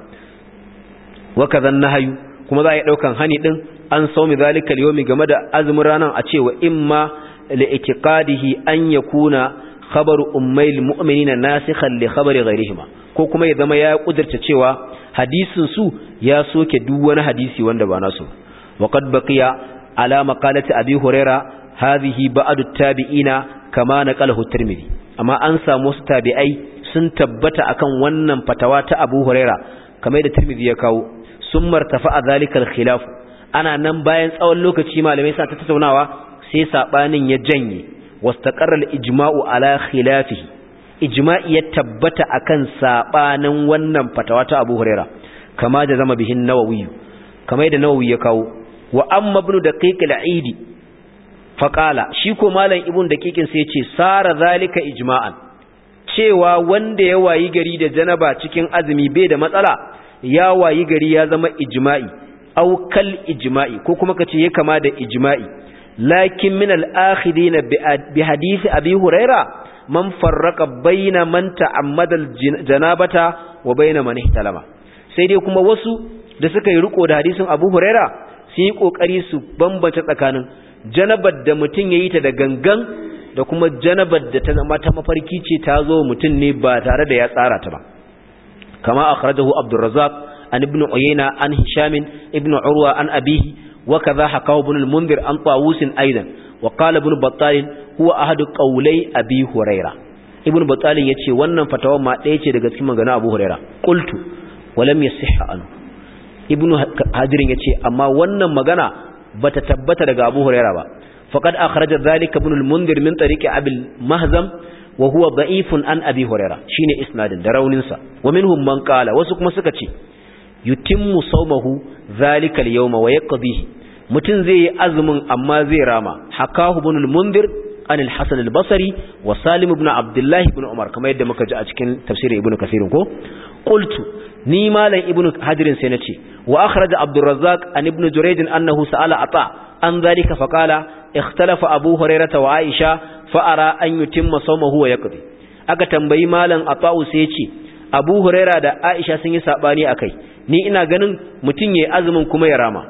wa kadhan nahyu kuma za a yi daukan hani din an saumi zalika al-yawmi game da azumin ranan a cewa imma li'tiqadihi an yakuna khabaru ummayil mu'minina nasikhan li khabari ghayrihima ko kuma ya zama ya kudurta cewa hadisin su ya soke duk wani hadisi wanda ba nasu wa qad baqiya ala maqalati abi huraira hadhihi ba'd at-tabi'ina kama naqalahu at-tirmidhi amma an samu su tabi'ai sun tabbata akan wannan fatawa ta Abu Huraira kamar da Tirmidhi ya kawo sun martafa a zalikal khilaf ana nan bayan tsawon lokaci malamai sa ta tattaunawa sai sabanin ya janye wastaqarra al-ijma'u ala khilafihi ijma'i ya tabbata akan sabanin wannan fatawa ta Abu Huraira kama da zama bihin Nawawi kamar da Nawawi ya kawo wa amma ibn daqiq al-eid faqala shi ko malam ibn daqiqin sai ya ce sara zalika ijma'an cewa wanda ya wayi gari da janaba cikin azumi bai da matsala ya wayi gari ya zama ijma'i aw kal ijma'i ko kuma kace ya kama da ijma'i lakin min al-akhidina bi hadisi abi huraira man farraqa baina man ta'ammada al-janabata wa baina man ihtalama sai dai kuma wasu da suka yi riko da hadisin Abu Huraira sun yi kokari su bambance tsakanin janabar da mutun yayi ta da gangan da kuma janabar da ta zama ta mafarki ce ta zo mutun ne ba tare da ya tsara ta ba kama akhrajahu Abdurrazzaq an ibn Uyayna an Hisham ibn Urwa an abihi wa kadha hakahu ibn al-Mundhir an Tawus aidan wa qala ibn Battal huwa ahadu qawlai Abi Huraira ibn Battal yace wannan fatawa ma ɗaya ce daga cikin maganganun Abu Huraira qultu walam yasihha an ibn Hajar yace amma wannan magana bata tabbata daga Abu Huraira ba faqad akhraja dhalika ibn al-Mundhir min tariqi Abi al-Mahzam wa huwa da'ifun an Abi Huraira shine isnadin da raunin sa wa minhum man qala wasu kuma suka ce yutimmu sawmahu dhalika al-yawma wa yaqdihi mutun zai yi azumin amma zai rama hakahu ibn al-Mundhir an al-Hasan al-Basri wa Salim ibn Abdullah ibn Umar kamar yadda muka ji a cikin tafsirin Ibn Kathir ko qultu ni malam Ibn Hajar sai nace wa akhraja Abdurrazzaq an Ibn Jurayd annahu sa'ala Ata an dhalika faqala ikhtalafa Abu Hurairah wa Aisha fa ara an yutimma sawmahu wa yaqdi aka tambayi malam Ata sai yace Abu Hurairah da Aisha sun yi sabani akai ni ina ganin mutun yayi azumin kuma ya rama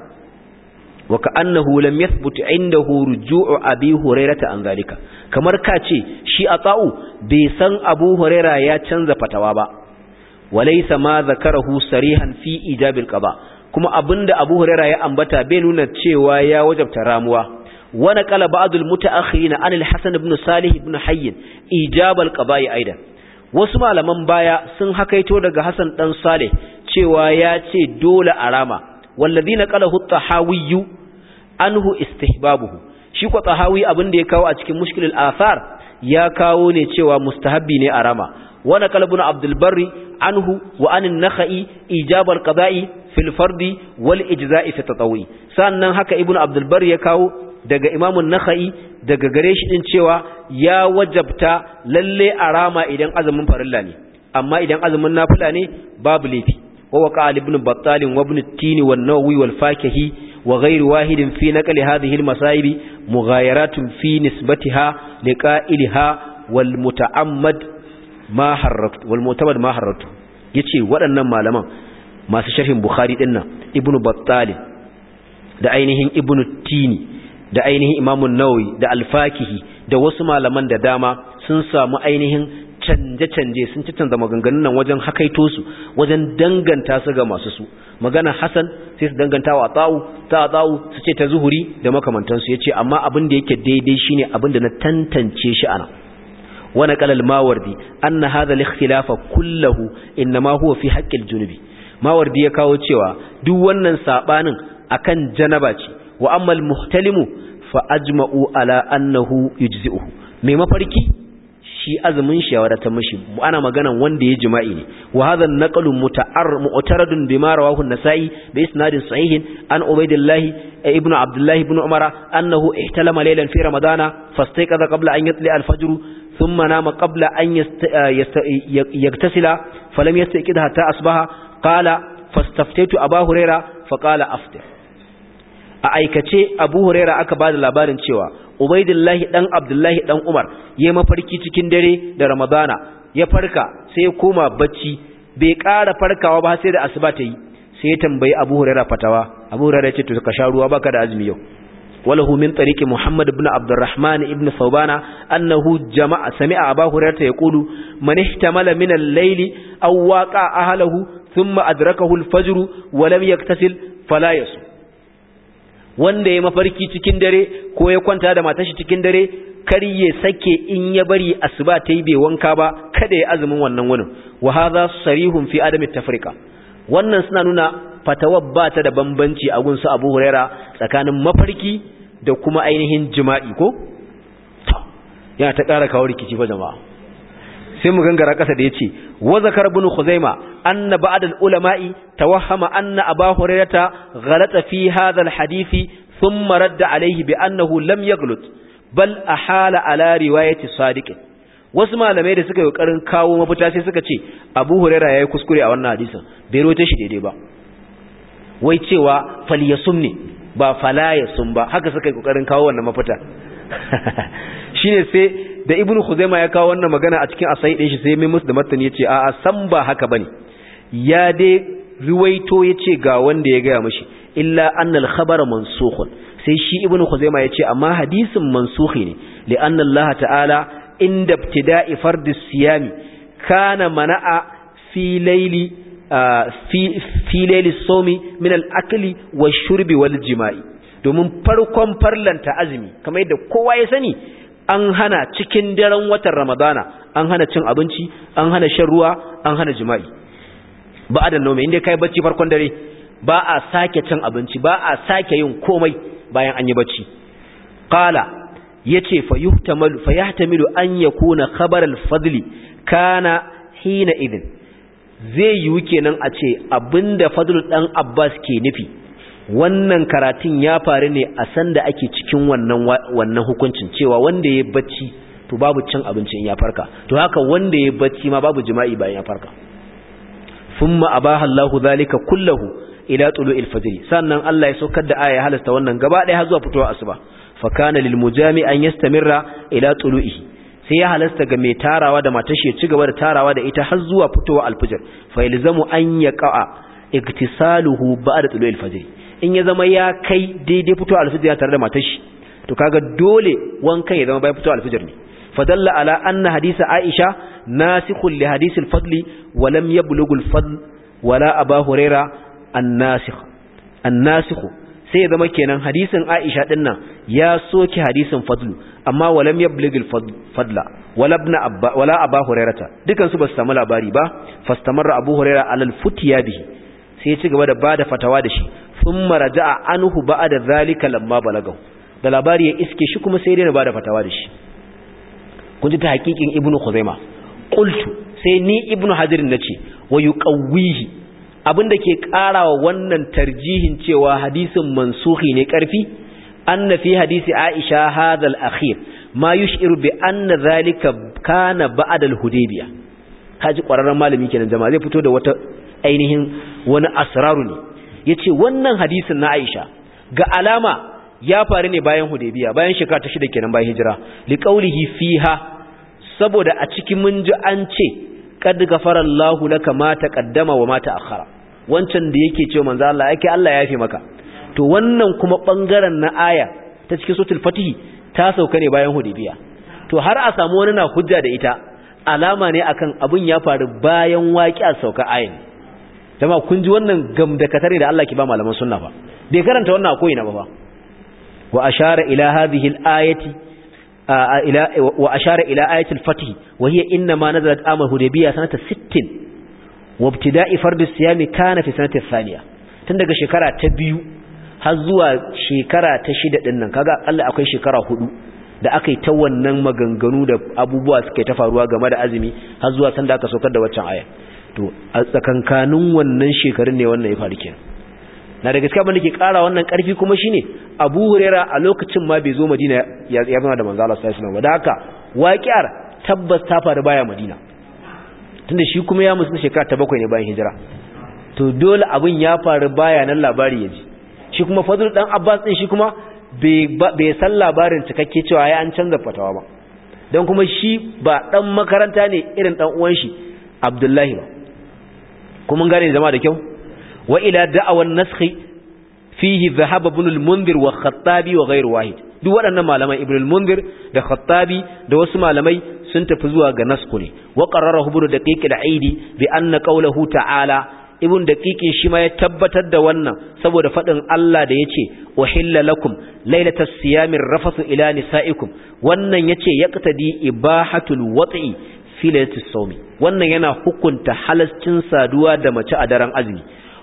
wa ka'annahu lam yathbut indahu ruju'u Abi Hurairah an zalika kamar ka ce shi Ata'u bai san Abu Hurairah ya canza fatawa ba walaysa ma zakarahu sarihan fi ijabil qada kuma abinda Abu Hurairah ya ambata bai nuna cewa ya wajabta ramuwa wa naqala ba'dul mutaakhirin an al-Hasan ibn Salih ibn Hayy ijabal qada'i aidan wasu malaman baya sun hakaito daga Hasan dan Salih cewa ya ce dole a rama walladhina qalahu at-Tahawi anhu istihbabuhu shi ko Tahawi abinda ya kawo a cikin Mushkilul Athar ya kawo ne cewa mustahabbi ne a rama wa naqala ibn Abdul Barri anhu wa anin Nakhai ijabal qada'i fil fardi wal ijza'i fi tatawwi sannan haka ibn Abdul Barri ya kawo daga Imam an-Nakhai daga gare shi din cewa ya wajabta lalle arama idan azumin farilla ne amma idan azumin nafila ne babu laifi wa waqa ibn Battal wa ibn Tini wan Nawawi wal Fakihi wa ghayr wahidin fi naqli hadhihi al-masayib mughayaratun fi nisbatiha liqa'ilha wal muta'ammad ma harratu wal mu'tamad ma harratu yace waɗannan malaman masu sharhin Bukhari dinnan ibn Battal da ainihin ibn Tini da ainihin Imam Nawawi da Al-Fakihi da wasu malaman da dama sun samu ainihin canje-canje sun canza maganganun nan wajen hakaito su wajen danganta su ga masu su magana Hasan sai su danganta wa Ta'u su ce ta Zuhuri da makamantan su yace amma abin da yake daidai shine abin da na tantance shi ana wa naqala al-Mawardi anna hadha al-ikhtilaf kulluhu inma huwa fi haqqi al-junubi Mawardi ya kawo cewa duk wannan sabanin akan janaba ce wa amma al-muhtalimu fa ajma'u ala annahu yujzi'uhu me mafarki shi azumin shi ya wadata mishi ana maganan wanda ya jima'i ne wa hadha an-naqlu mu'taradun bima rawahu an-Nasa'i bi isnadin sahihin an Ubaydillah ibn Abdullah ibn Umar annahu ihtalama laylan fi ramadana fastayqadha qabla an yatli al-fajr thumma nama qabla an yaktasila falam yastayqidha hatta asbaha qala fastaftaitu Abu Hurairah faqala aftir a aikace Abu Hurairah aka bada labarin cewa Ubaidillahi dan Abdullahi dan Umar yayi mafarki cikin dare da Ramadana ya farka sai ya koma bacci bai ƙara farkawa ba sai da asuba ta yi sai ya tambayi Abu Hurairah fatawa Abu Hurairah ya ce to ka sha ruwa baka da azumi yau walahu min tariqi Muhammad ibn Abdurrahman ibn Thawbana annahu jama'a sami'a Abu Hurairah yaqulu man ihtamala min al-layli aw waqa ahlihi thumma adrakahu al-fajr wa lam yaktasil fala yasum wanda ya mafarki cikin dare ko ya kwanta da matar shi cikin dare kar ya sake in ya bari asuba ta yi bai wanka ba kada ya azumin wannan wunin wa hadha sarihun fi adami tafriqa wannan suna nuna fatawar ba ta da bambanci a gunsu Abu Huraira tsakanin mafarki da kuma ainihin jima'i ko yana ta ƙara kawo rikici ba jama'a sai mu gangara ƙasa da yace wa zakar ibn Khuzaima anna ba'd al-ulama'i tawahhama anna Abu Hurairah ghalata fi hadha al-hadith thumma radda alayhi bi annahu lam yaghlut bal ahala ala riwayati Sadiq wasu malamai da suka yi kokarin kawo mafita sai suka ce Abu Hurairah yayi kuskure a wannan hadisin bai rawaito shi daidai ba wai cewa falyasumni ba falayasum ba haka suka yi kokarin kawo wannan mafita shine sai da Ibn Khuzaimah ya kawo wannan magana a cikin asai din shi sai mai musu da martani yace a'a san ba haka bane ya dai riwaito yace ga wanda ya gaya mishi illa annal khabara mansukhun sai shi Ibn Khuzaimah yace amma hadisin mansukhi ne li anna Allah ta'ala inda ibtida'i fardi siyami kana mana'a fi layli fi layli sawmi min al-akli wash-shurbi wal-jima'i domin farkon farlanta azumi kamar yadda kowa ya sani an hana cikin daren watan Ramadana an hana cin abinci an hana shan ruwa an hana jima'i ba a da nome inda kai bacci farkon dare ba a sake cin abinci ba a sake yin komai bayan an yi bacci qala yace fa yahtamilu an yakuna khabar al-fadli kana hina idin zai yi kenan a ce abinda Fadl dan Abbas ke nufi wannan karatun ya faru ne a sanda ake cikin wannan hukuncin cewa wanda ya bacci to babu cin abinci in ya farka to haka wanda ya bacci ma babu jima'i bayan ya farka thumma abaha Allahu zalika kullahu ila tulu'il fajr sannan Allah ya saukar da aya halasta wannan gaba ɗaya har zuwa fitowar asuba fa kana lil mujami an yastamirra ila tulu'ihi sai ya halasta ga mai tarawa da matar shi ya ci gaba da tarawa da ita har zuwa fitowar alfajr fa ilzamu an yaqa iktisaluhu ba'da tulu'il fajr in ya zama ya kai daidai fitowar alfajr tare da matar shi to kaga dole wankan ya zama bayan fitowar alfajr ne fadalla ala anna hadith Aisha nasikhun li hadith al-fadl wa lam yablugh al-fadl wala Abu Huraira an-nasikh sai ya zama kenan hadisin Aisha dinnan ya soke hadisin fadlu amma walam yablugh al-fadla wala Abu Hurairata dukan su ba su samu labari ba fastamarra Abu Huraira ala al-futiya bihi sai ya ci gaba da bada fatawa da shi thumma raja'a anhu ba'da zalika lamma balagahu da labari ya iske shi kuma sai dai bada fatawa da shi kun ji ta hakikin Ibn Khuzaimah qultu sai ni Ibn Hajar nace wa yuqawwihi abinda ke karawa wannan tarjihin cewa hadisin mansuhi ne karfi anna fi hadisi Aisha hadha al-akhir ma yushiru bi anna zalika kana ba'da al-Hudaybiyah kaji kwararren malami kenan jama'a zai fito da wata ainihin wani asraru ne yace wannan hadisin na Aisha ga alama ya faru ne bayan Hudaybiyah bayan shekara ta 6 kenan bayan hijira li qawlihi fiha saboda a cikin mun ji an ce qad ghafara Allahu laka ma taqaddama wa ma ta'akhkhara wancan da yake cewa manzo Allah yake Allah ya yafe maka to wannan kuma bangaren na aya ta cikin suratul fatih ta sauka ne bayan Hudaybiyah to har a samu wani na hujja da ita alama ne akan abun ya faru bayan waqi'a sauka ayin jama'a kun ji wannan gamdakatare da Allah ke ba malaman sunna fa bai karanta wannan koyi na ba wa ashara ila hadhihi al-ayati وأشار إلى آية الفتح وهي إنما نزلت آم الهديبية سنة 60 وابتداء فرض الصيام كان في سنة الثانية تندق شكرا تبيو هزوا شكرا تشيد لنن كذا قال أكوي شكرا هدو da aka yi ta wannan maganganu da abubuwa suke ta faruwa game da azumi har zuwa sanda aka saukar da waccan aya to a tsakankanin wannan shekarun ne wannan ya faru kenan na da gaskiya bane ke kara wannan karfi kuma shine Abu Huraira a lokacin ma bai zo Madina ya zama da manzo Allah sallallahu alaihi wasallam da haka waqi'ar tabbas ta faru baya Madina tunda shi kuma ya musu shekara ta 7 ne bayan hijira to dole abin ya faru baya nan labari yaji shi kuma Fadl dan Abbas din shi kuma bai san labarin cikakke cewa ya an canza fatawa ba dan kuma shi ba dan makaranta ne irin dan uwan shi Abdullahi ba kuma gane zama da kyau وإلى دعوى النسخ فيه ذهب ابن المنذر والخطابي وغير واحد duk waɗannan malamai ibn al-munzir da khattabi da wasu malamai sun tafi zuwa ga nasku ne wa qarrarahu ibn daqiq al-aidi bi anna qawluhu ta'ala ibn daqiqin shi ma ya tabbatar da wannan saboda fadin Allah da yace uhilla lakum laylatas siyamir rafathu ila nisaikum wannan yace yaqtadi ibahatul wat'i fi laylatis sawmi wannan yana hukunta halascin saduwa da mace a daren azumi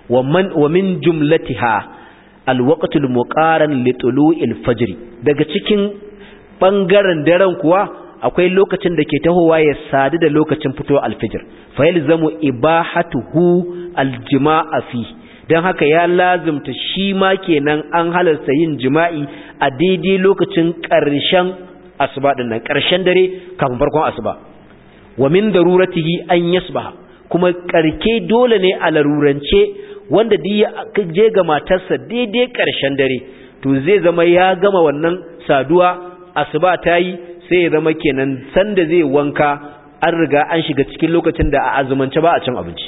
ومن جملتها الوقت المقارن لطلوع الفجر daga cikin bangaren daren kuwa akwai lokacin da ke tahowa ya sadu da lokacin fitowar alfijir fa yalzamu ibahatuhu aljima'a fi dan haka ya lazimta shi ma kenan an halarta yin jima'i a daidai lokacin ƙarshen asuba din nan ƙarshen dare kafin farkon asuba wa min daruratihi an yasbaha kuma karke dole ne a larurance wanda ya je ga matarsa daidai ƙarshen dare to zai zama ya gama wannan saduwa asuba ta yi sai ya zama kenan sanda zai wanka an riga an shiga cikin lokacin da a azumance ba a cin abinci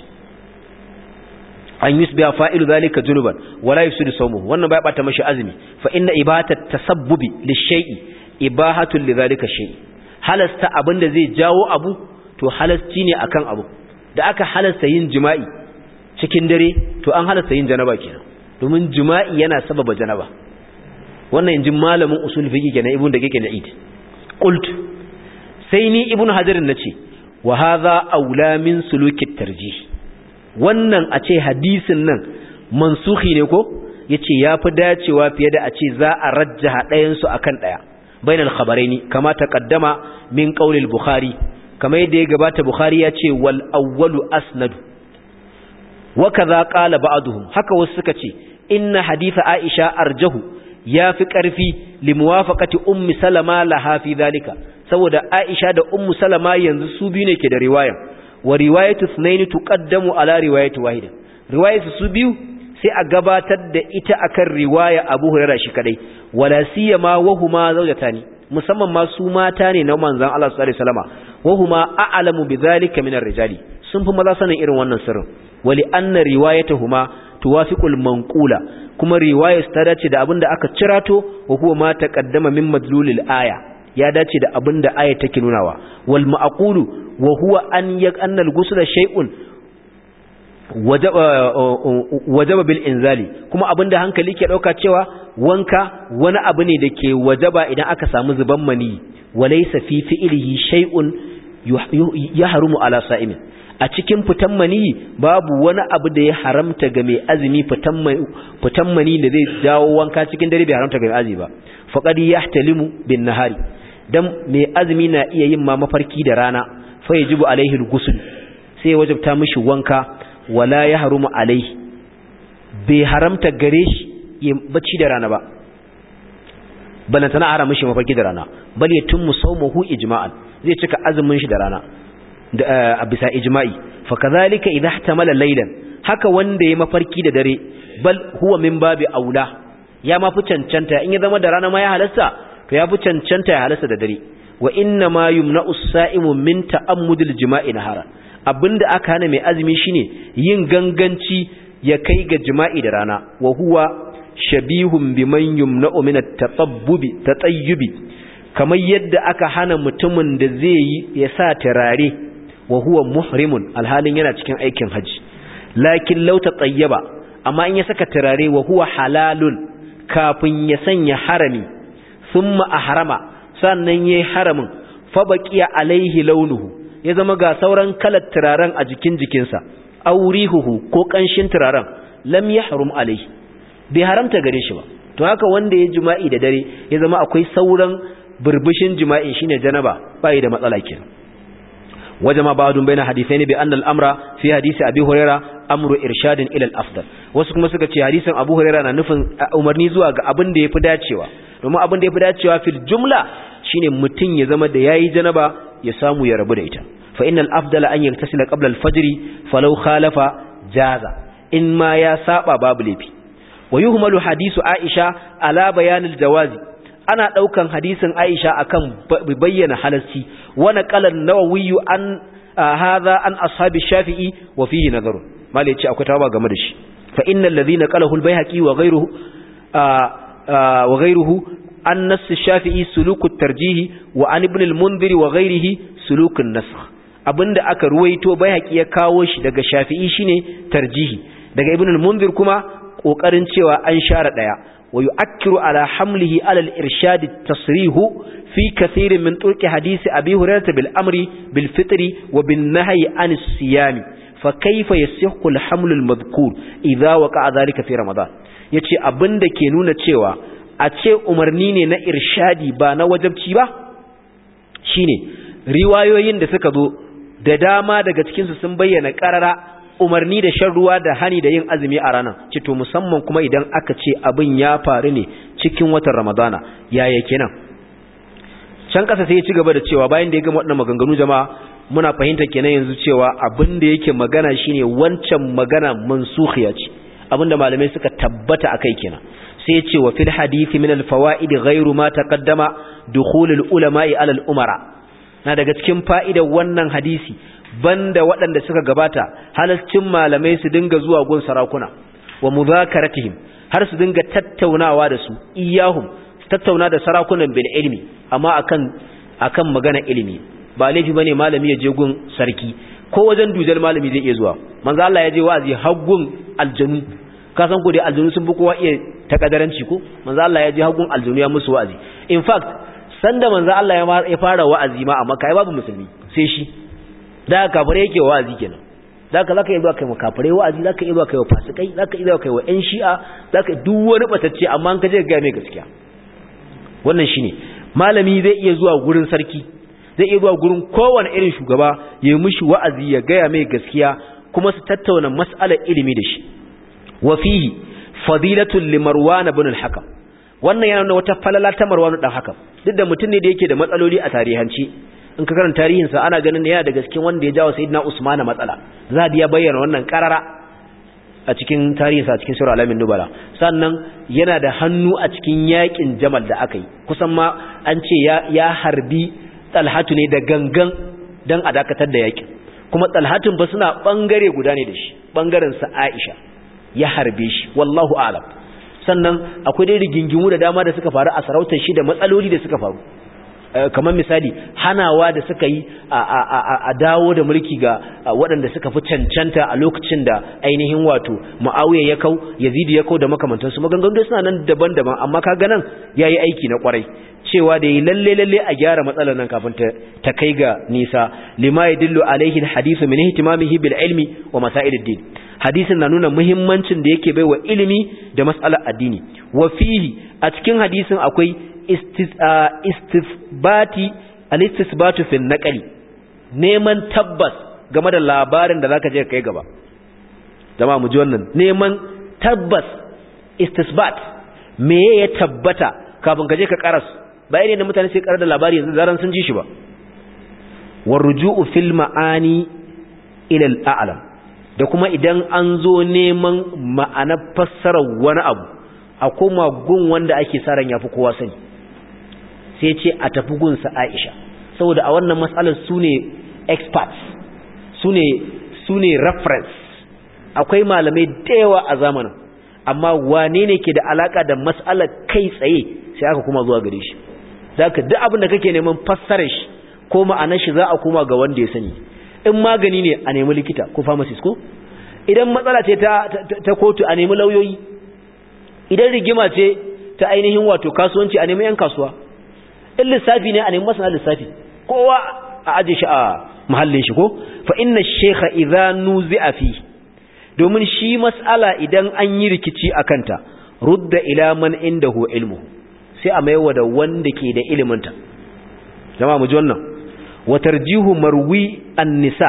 an yusbiha fa'ilu zalika junuban wala yusidu sawmuhu wannan bai bata mashi azumi fa inna ibahatat tasabbubi lishay'i ibahatul lidhalika shay'i halasta abinda zai jawo abu to halasci ne akan abu da aka halasta yin jima'i cikin dare to an halasta yin janaba kenan domin jima'i yana sababa janaba wannan injin malamin usul fiqh kenan ibnu daqiq al-eid qult sai ni ibnu hajar nace wa hadha aula min sulukit tarjih wannan a ce hadisin nan mansukhi ne ko yace yafi dacewa fiye da a ce za a rajjaha ɗayan su akan ɗaya bainal khabaraini kama taqaddama min qawli al-bukhari kamar yadda ya gabata Bukhari ya ce wal awwalu asnadu wa kaza qala ba'duhum haka wasu suka ce inna hadith Aisha arjahu yafi karfi limuwafaqati ummi Salama laha fi dhalika saboda Aisha da ummu Salama yanzu su biyu ne ke da riwaya wa riwayatu ithnain tuqaddamu ala riwayati wahida riwayatu su biyu sai a gabatar da ita akan riwaya Abu Hurairah shi kadai wala siyama wa huma zawjatani musamman ma su mata ne na manzon Allah sallallahu alaihi wasallama wahuma a'lamu bidhalika min ar-rijali sun fi maza sanin irin wannan sirrin wali anna riwayatuhuma tuwafiqul manqula kuma riwayar ta dace da abinda aka cirato wa huwa ma taqaddama min madlulil aya ya dace da abinda ayat take nunawa wal ma'qulu wa huwa an anna al-ghusl shay'un wajaba bil inzali, kuma abinda hankali ke dauka cewa wanka wani abu ne dake wajaba idan aka samu zuban mani, walaysa fi fi'lihi shay'un yahrumu ala sa'imin. A cikin fitan mani babu wani abu da ya haramta ga mai azumi, fitan mani da zai jawo wanka cikin dare bai haramta ga mai azumi ba. Faqad yahtalimu bin nahari, dan mai azumi na iya yin ma mafarki da rana, fa yajibu alaihi al-ghusl, sai ya wajabta mishi wanka, wala yahrumu alaihi, bai haramta gare shi yin bacci da rana ba, bana tana haram mishi mafarki da rana, bal yatimmu sawmuhu ijma'an, zai cika azumin shi da rana a bisa ijma'i. Fa kadhalika idha ihtamala laylan, haka wanda ya mafarki da dare, bal huwa min babi aula, ya ma fi cancanta in ya zama da rana ma ya halasta, to ya fi cancanta ya halasta da dare. Wa inna ma yumna'u as-sa'imu min ta'ammudil jima'i nahara, abinda aka hana mai azumi shine yin ganganci ya kai ga jima'i da rana. Wa huwa shabihun biman yumna'u min at-tatayyubi, kamar yadda aka hana mutumin da zai yi ya sa turare wa huwa muhrimun alhalin yana cikin aikin haji. Lakin law tatayyaba, amma in ya saka turare wa huwa halalun kafin ya sanya harami, thumma ahrama, sannan yayi haramin, fa baqiya alaihi launuhu, ya zama ga sauran kalar turaren a jikinsa, aurihuhu ko kanshin turaren, lam yahrum alaihi, bai haramta gare shi ba. To haka wanda ya jima'i da dare ya zama akwai sauran burbushin jima'i shine janaba, bai da matsala kenan. wajama ba'dun baina hadithaini bi anna al-amra fi hadisi Abi Hurairah amru irshadin ila al-afdal. Wasu kuma suka ce hadisin Abu Hurairah na nufin umarni zuwa ga abin da yafi dacewa, domin abin da yafi dacewa fil jumla shine mutun ya zama da yayi janaba ya samu ya rabu da ita. Fa innal afdala an yaktasila qabla al-fajr falau khalafa jaza, in ma ya saba babu lafi. Wa yuhmalu hadisu Aisha ala bayanil jawazi, ana daukan hadisin Aisha akan bayyana halalci. Wa naqala an-Nawawi an hadha an ashabi Shafi'i wa fihi nadharu, mal yace akwai tawa game da shi. Fa innal ladhina qalahu al-Baihaqi wa ghayruhu an nass Shafi'i suluku at-tarjih wa an ibn al-Mundhir wa ghayrihi suluku an-nasakh. Abinda aka ruwaito Baihaqi ya kawo shi daga Shafi'i shine tarjihi, daga ibn al-Mundhir kuma kokarin cewa an share daya. Wa yu'akkiru ala hamlihi ala al-irshad at-tasrihu fi kathirin min turqi hadisi Abi Hurairah bil amri bil fitri wa bin nahyi an as-siyam, fa kayfa yasihhu al-haml al-madhkur idha waqa'a dhalika fi Ramadan. Yace abinda ke nuna cewa a ce umarni ne na irshadi ba na wajibci ba, shine riwayoyin da suka zo da dama daga cikin su sun bayyana qarara umarni da shan ruwa da hani da yin azumi a ranar. Cito musamman kuma idan aka ce abin ya faru ne cikin watan Ramadana, yaya kenan? Can kasa sai ya ci gaba da cewa bayan da ya gama waɗannan maganganu jama'a, muna fahimta kenan yanzu cewa abin da yake magana shine wancan magana mansukhiya ce, abinda malamai suka tabbata akai kenan. Sai ya ce wa fil hadisi min al-fawaid ghayru ma taqaddama dukhulul ulama'i ala al-umara. Na daga cikin fa'idar wannan hadisi banda waɗanda suka gabata, halascin malamai su dinga zuwa gun sarakuna wa muzakaratihim, har su dinga tattaunawa da su, iyahum su tattauna da sarakunan bil ilmi, amma akan magana ilimi. Ba laifi bane malami ya je gun sarki, ko wajen dujal malami zai iya zuwa. Manzo Allah ya je wa'azi haggun aljanu, ka san ko dai aljanu sun fi kowa iya takadaranci ko? Manzo Allah ya je haggun aljanu ya musu wa'azi. In fact sanda manzo Allah ya fara wa'azi ma a Makka babu musulmi sai shi, da kafire yake wa'azi kenan. Zaka iya zuwa kai makafire wa'azi, zaka iya zuwa kai wa fasikai, zaka iya zuwa kai wa ƴan shi'a, zaka duk wani batacce, amma an kaje ga mai gaskiya. Wannan shine malami zai iya zuwa gurin sarki, zai iya zuwa gurin kowane irin shugaba ya yi mishi wa'azi, ya ga mai gaskiya, kuma su tattauna mas'alar ilimi da shi. Wa fihi fadilatul limarwan ibn al-Hakam, wannan yana da wata falala ta Marwan dan Hakam, duk da mutum ne da yake da matsaloli a tarihanci. In ka karanta tarihinsa ana ganin yana daga cikin wanda ya jawo Sayyidina Usman matsala. Zabi ya bayyana wannan karara a cikin tarihinsa a cikin Sura Al-Alamin Nubala. Sannan yana da hannu a cikin yakin Jamal da aka yi. Kusan ma an ce ya harbi Talhatu ne da gangan dan a dakatar da yakin. Kuma Talhatun ba suna bangare guda ne da shi, bangaren sa Aisha. Ya harbe shi, wallahu a'lam. Sannan akwai dai rigingimu da dama da suka faru a sarautar shi da matsaloli da suka faru. kamar misali hanawa da suka yi a dawo da mulki ga waɗanda suka fi cancanta a lokacin da ainihin wato Muawiya ya kau Yazid ya kau da makamantansu maganganu suna nan daban-daban amma kaga nan yayi aiki na kwarai cewa da yi lalle a gyara matsalar nan kafin ta kai ga nisa lima yadullu alaihi alhadithu min ihtimamihi bil ilmi wa masail ad-din hadisin na nuna muhimmancin da yake baiwa ilimi da mas'alar addini wa fihi a cikin hadisin akwai al-istisbatu fi naqli neman tabbas game da labarin da zaka je kai gaba jama'a mu ji wannan neman tabbas istisbat me ya tabbata kafin ka je ka karas bayan ne mutane sai karar da labari yanzu zaran sun ji shi ba warruju'u fil ma'ani ila al-a'lam da kuma idan an zo neman ma'anar fassarar wani abu a koma gun wanda ake sa ran yafi kowa sani sai ce a tafi gun sa Aisha saboda a wannan mas'alar sune experts sune reference akwai malamai da yawa a zamanin amma wane ne ke da alaka da mas'alar kai tsaye sai aka kuma zuwa gare shi zaka duk abin da kake neman fassarar shi ko ma'anar shi za a koma ga wanda ya sani in magani ne a nemi likita ko pharmacist ko idan matsala ce ta kotu a nemi lauyoyi idan rigima ce ta ainihin wato kasuwanci a nemi yan kasuwa in lissafi ne a nemi masana lissafi kowa a aje shi a mahallin shi ko fa inna shaykha idza nuzi'a fi domin shi mas'ala idan an yi rikici akanta rudda ila man indahu ilmu sai a maiwa da wanda ke da iliminta jama'a mu ji wannan wa tarjihu marwi an-nisa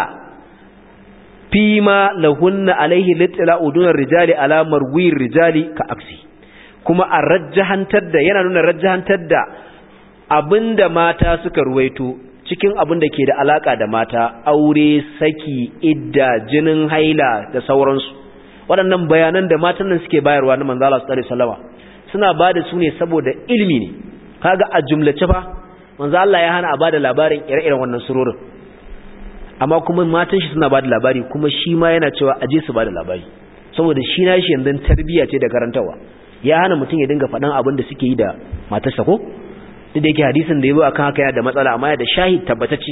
fima lahunna alaihi litla'u dun rijali ala marwi rijali ka aksi kuma a rajjahantar da yana nuna rajjahantar da abinda mata suka ruwaito cikin abin da ke da alaka da mata aure saki idda jinin haila da sauransu waɗannan bayanan da matan nan suke bayarwa na manzo Allah sallallahu alaihi wasallam suna bada su ne saboda ilimi ne kaga a jumlace fa manzo Allah ya hana a bada labarin ire-iren wannan surorin amma kuma matan shi suna bada labari kuma shi ma yana cewa aje su bada labari saboda shi na shi yanzu tarbiya ce da karantawa ya hana mutum ya dinga faɗan abin da suke yi da matarsa ko duk da yake hadisin da yabo akan haka yana da matsala amma yana da shahid tabbatacce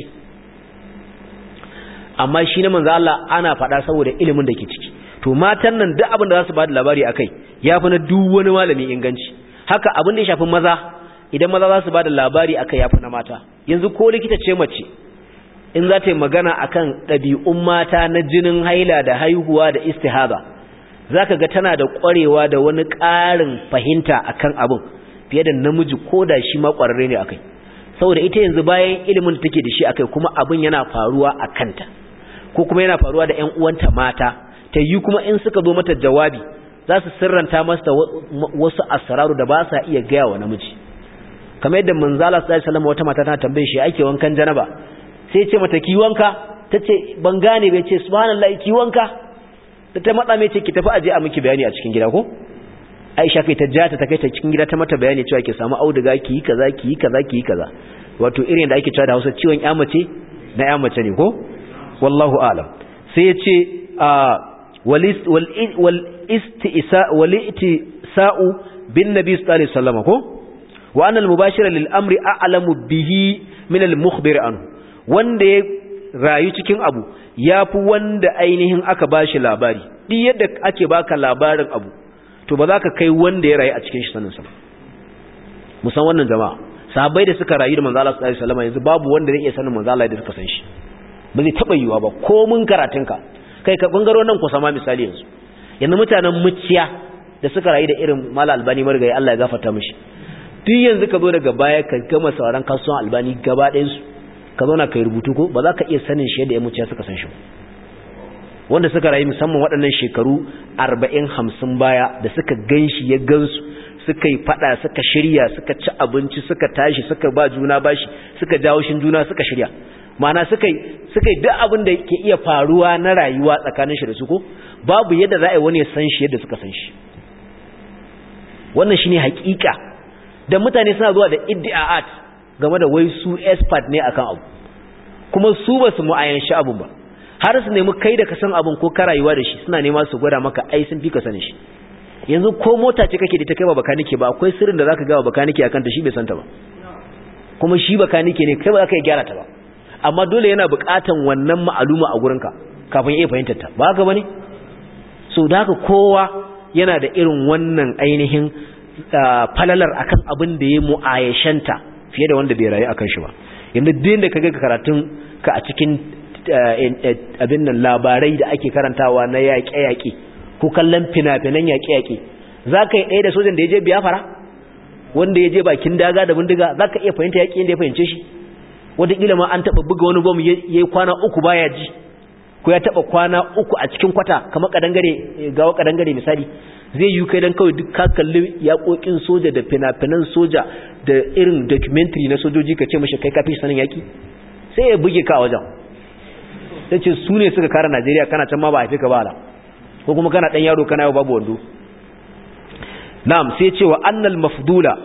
amma shi na manzo Allah ana faɗa saboda ilimin da ke ciki to matan nan duk abin da za su bada labari akai yafi na duk wani malami inganci haka abin da ya shafi maza idan maza za su bada labari akai yafi na mata yanzu ko likita ce mace in za ta yi magana akan ɗabi'un mata na jinin haila da haihuwa da istihaba zaka ga tana da ƙwarewa da wani ƙarin fahimta akan abin fiye da namiji ko da shi ma ƙwararre ne akai saboda ita yanzu bayan ilimin da take da shi akai kuma abin yana faruwa a kanta ko kuma yana faruwa da ƴan uwanta mata ta yi kuma in suka zo mata jawabi za su sirranta masa wasu asraru da ba sa iya gaya wa namiji kamar yadda manzala sallallahu alaihi wasallam wata mata ta tambaye shi ake wankan janaba sai ya ce mata ki wanka tace ban gane bai ce subhanallahi ki wanka da ta matsa mai ce ki tafi aje a miki bayani a cikin gida ko Aisha kai ta jata ta kai ta cikin gida ta mata bayani cewa ki samu auduga ki yi kaza ki yi kaza ki yi kaza wato irin da ake cewa da Hausa ciwon ƴa mace na ƴa mace ne ko wallahu a'lam sai ya ce wal istisa'u bin nabi sallallahu alaihi wasallam ko wa anna al mubashira lil amri a'lamu bihi min al mukhbir anhu wanda ya rayu cikin abu yafi wanda ainihin aka bashi labari duk yadda ake baka labarin abu to ba za ka kai wanda ya rayu a cikin shi sanin sa musan wannan jama'a sahabbai da suka rayu da manzo Allah sallallahu alaihi wasallam yanzu babu wanda zai iya sanin manzo Allah da suka san shi ba zai taba yiwa ba ko mun karatunka kai ka bangaro nan ku sama misali yanzu mutanen muciya da suka rayu da irin Malam Albani margayi Allah ya gafarta mishi duk yanzu ka zo daga baya ka gama sauran kasuwan Albani gaba ɗayan su ka zo na kai rubutu ko ba za ka iya sanin shi yadda ya muciya suka san shi wanda suka rayu musamman waɗannan shekaru 40-50 baya da suka ganshi ya gansu suka yi fada suka shirya suka ci abinci suka tashi suka ba juna bashi suka jawo shin juna suka shirya ma'ana suka yi duk abin da ke iya faruwa na rayuwa tsakanin shi da su ko babu yadda za a yi wani ya san shi yadda suka san shi wannan shine hakika da mutane suna zuwa da iddia'at game da wai su expert ne akan abu kuma su ba su mu'ayyanci abun ba har su nemi kai da ka san abun ko ka rayuwa da shi suna nema su gwada maka ai sun fi ka sanin shi yanzu ko mota ce kake da ta kai ba bakanike ba akwai sirrin da zaka ga ba bakanike akan ta shi bai santa ba kuma shi bakanike ne kai ba za ka iya gyara ta ba amma dole yana buƙatan wannan ma'aluma a gurinka kafin ya fahimtar ta ba haka bane so da haka kowa yana da irin wannan ainihin falalar akan abin da ya mu'ayashanta fiye da wanda bai rayu akan shi ba yanzu din da kaga karatun ka a cikin abin nan labarai da ake karantawa na yaƙe-yaƙe ko kallon fina-finan yaƙe-yaƙe zaka yi ɗaya da sojan da ya je Biafra wanda ya je bakin daga da bindiga zaka iya fahimta yaƙi inda ya fahimce shi wataƙila ma an taɓa buga wani bom ya yi kwana 3 baya ji ko ya taɓa kwana 3 a cikin kwata kamar gawa kadangare misali zai yi kai dan kawai duk ka kalli yaƙoƙin soja da fina-finan soja da irin documentary na sojoji ka ce mashi kai kafi sanin yaƙi sai ya buge ka a wajen sai ce su ne suka kare Najeriya kana can ma ba a haife ka ba ala ko kuma kana ɗan yaro kana yau babu wando na'am sai ce wa annal mafdula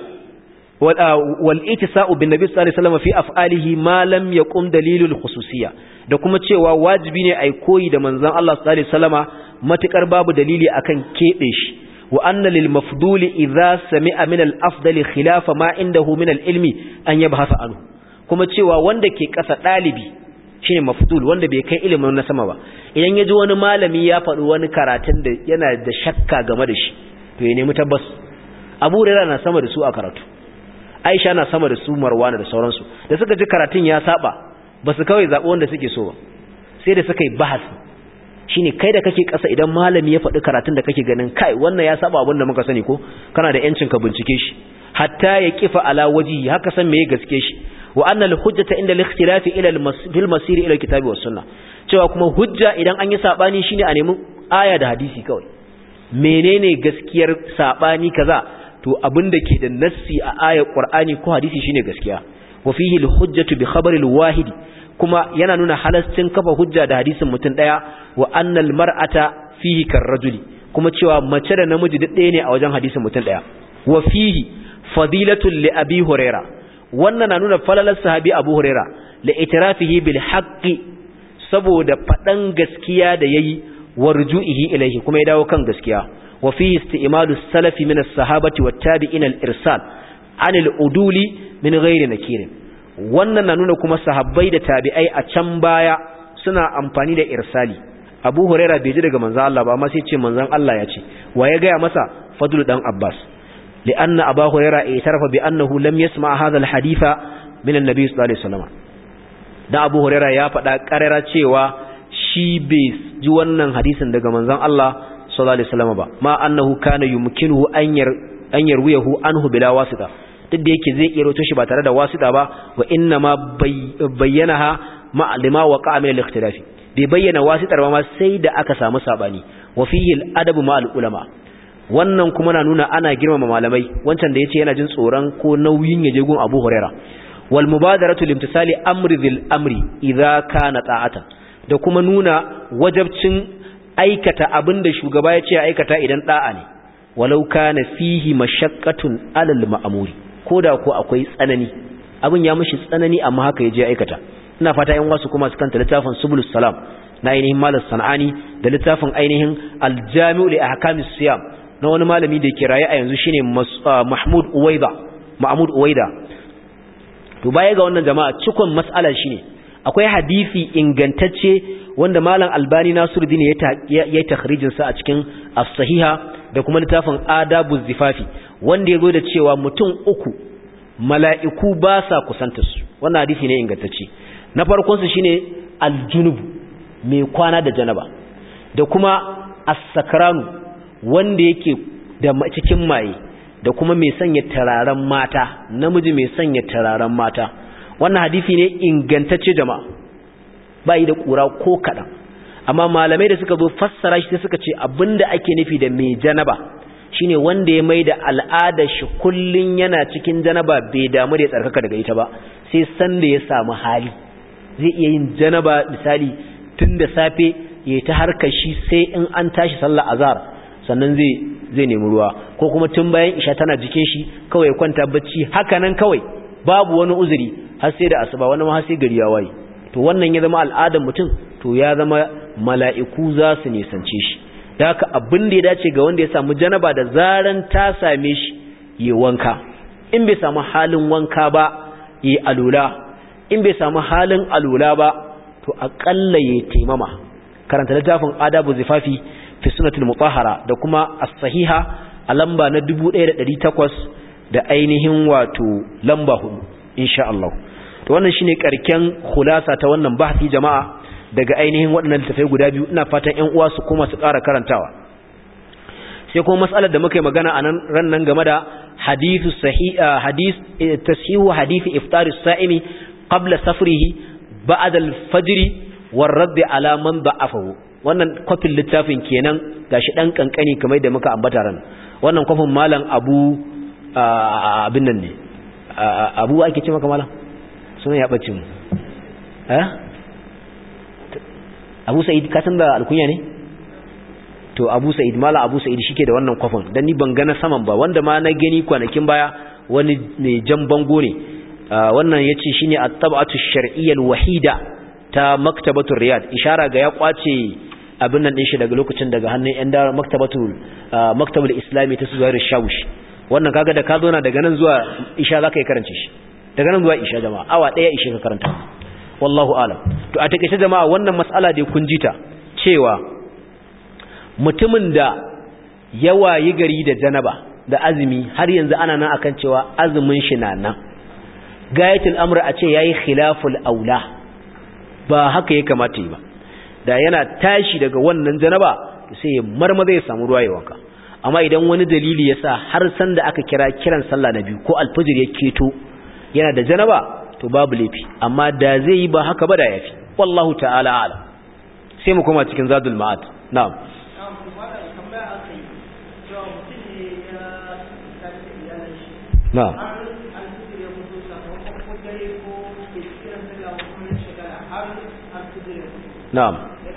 wal ittisa'u bin nabi sallallahu alaihi wasallam fi af'alihi ma lam yaqum dalilul khususiyya da kuma cewa wajibi ne ai koyi da manzon Allah sallallahu alaihi wasallama matukar babu dalili akan kebe shi wa anna lil mafduli idza sami'a min al afdali khilafa ma indahu min al ilmi an yabhasa anhu kuma cewa wanda ke kasa dalibi shine mafdul wanda bai kai ilimin na sama ba idan yaji wani malami ya faɗi wani karatun da yana da shakka game da shi to ya nemi tabbas Abu Hurairah na sama da su a karatu Aisha na sama da su Marwana da sauransu da suka ji karatun ya saba ba su kawai zaɓi wanda suke so ba sai da suka yi bahasi shine kai da kake ƙasa idan malami ya faɗi karatun da kake ganin kai wannan ya saba abin da muka sani ko kana da yancin ka bincike shi hatta ya kifa ala waji haka san meye gaske shi wa anna al-hujjata inda al-ikhtilafi ila al-masir ila al-kitabi was sunnah cewa kuma hujja idan an yi sabani shine a nemi aya da hadisi kawai menene gaskiyar sabani kaza to abinda ke da nassi a ayar Qur'ani ko hadisi shine gaskiya wa fihi al-hujjatu bi khabari al-wahidi kuma yana nuna halascin kafa hujja da hadisin mutum daya wa annal mar'ata fihi karrajuli kuma cewa mace da namiji duk ɗaya ne a wajen hadisin mutum daya wa fihi fadilatul li abi huraira wannan na nuna falalar sahabi abu huraira la itirafihi bil haqqi saboda fadan gaskiya da yayi warju'ihi ilayhi kuma ya dawo kan gaskiya wa fihi isti'malu salafi min as-sahabati wat tabi'in al-irsal anil uduli min ghairi nakirin wannan na nuna kuma sahabbai da tabi'ai a can baya suna amfani da irsali Abu Huraira bai ji daga manzon Allah ba amma sai ce manzon Allah ya ce wa ya ga masa Fadl dan Abbas lianna Abu Huraira i'tarafa bi annahu lam yasma' hadha al-haditha min an-nabi sallallahu alaihi wasallam da Abu Huraira ya faɗa karara cewa shi bai ji wannan hadisin daga manzon Allah sallallahu alaihi wasallam ba ma annahu kana yumkinuhu an yarwiyahu anhu bila wasita duk da yake zai iya rawaito shi ba tare da wasita ba wa inna ma bayyanaha ma lima waqa min al-ikhtilaf bai bayyana wasitar ba ma sai da aka samu sabani wa fihi al-adabu ma al-ulama wannan kuma na nuna ana girmama malamai wancan da yace yana jin tsoron ko nauyin yaje gun Abu Huraira wal mubadaratu limtisali amri dhil amri idza kana ta'atan da kuma nuna wajabcin aikata abinda shugaba ya ce aikata idan da'a ne walau kana fihi mashaqqatun alal ma'muri koda ko akwai tsanani abin ya mishi tsanani amma haka yaje aikata ina fata yan wasu kuma su kanta littafin subulus salam na ainihin malam sanani da littafin ainihin aljami'u li ahkamis siyam na wani malami da yake raye a yanzu shine mahmud uwaida to baya ga wannan jama'a cikon mas'alar shine akwai hadisi ingantacce wanda malam albani nasiruddin ya takhrijin sa a cikin as-sahiha da kuma littafin adabu zifafi wanda yazo da cewa mutum uku mala'iku ba sa kusanta su wannan hadisi ne ingantacce na farkon su shine aljunub mai kwana da janaba da kuma as-sakranu wanda yake da cikin maye da kuma mai sanya tararen mata namiji mai sanya tararen mata wannan hadisi ne ingantacce jama'a bai da kura ko kadan amma malamai da suka zo fassara shi suka ce abinda ake nufi da mai janaba shine wanda ya maida al'ada shi kullun yana cikin janaba bai damu da ya tsarkaka daga ita ba sai san da ya samu hali zai iya yin janaba misali tun da safe yayi ta harkar shi sai in an tashi sallar azhar sannan zai nemi ruwa ko kuma tun bayan isha tana jikin shi kawai kwanta bacci haka nan kawai babu wani uzuri har sai da asuba wani ma har sai gari ya waye to wannan ya zama al'adar mutum to ya zama mala'iku za su nisance shi da haka abin da ya dace ga wanda ya samu janaba da zaran ta same shi ya wanka in bai samu halin wanka ba yi alula, in bai samu halin alula ba to aƙalla ya taimama. Karanta littafin adabu zifafi fi sunnatul mutahhara da kuma as-sahiha a lamba na 1800 da ainihin wato lamba 4 insha Allah. To wannan shine karken khulasa ta wannan bahsi jama'a daga ainihin waɗannan littafai guda biyu. Ina fatan ƴan uwa su koma su ƙara karantawa. Sai kuma mas'alar da muka yi magana a nan ran nan game da hadithu tashihu hadithi iftar as-sa'imi qabla safrihi ba'da al-fajr war radd ala man da'afahu. Wannan kofin littafin kenan gashi dan kankani kamar da muka ambata ran. Wannan kofin malam Abu abin nan ne. Abu ake ce maka malam? Sunan ya bace mu. Abu Sa'id ka san da alkunya ne? To Abu Sa'id malam Abu Sa'id shike da wannan kofin dan ni ban ga na saman ba, wanda ma na gani kwanakin baya wani ne jan bango ne. Wannan yace shine at-tab'atu ash-shar'iyya al-wahida ta maktabatul Riyad, ishara ga ya kwace abin nan din shi daga lokacin daga hannun yan da maktabul islami ta Zuhair Shawush. Wannan kaga da ka zo na daga nan zuwa isha zaka yi karance shi, daga nan zuwa isha jama'a awa daya ishe ka karanta, wallahu alam. To a takeice jama'a wannan mas'ala dai kun jita cewa mutumin da ya wayi gari da janaba da azumi har yanzu ana nan akan cewa azumin shi na nan, gayatul amr a ce yayi khilaful aula, ba haka ya kamata yi ba. Da yana tashi daga wannan janaba sai ya marmaza ya samu ruwa ya wanka. Amma idan wani dalili ya sa har san da aka kira kiran sallah na biyu ko alfajir ya keto yana da janaba to babu laifi, amma da zai yi ba haka ba da yafi, wallahu ta'ala a'lam. Sai mu koma cikin zadul ma'ad. Na'am. Na'am. Na'am.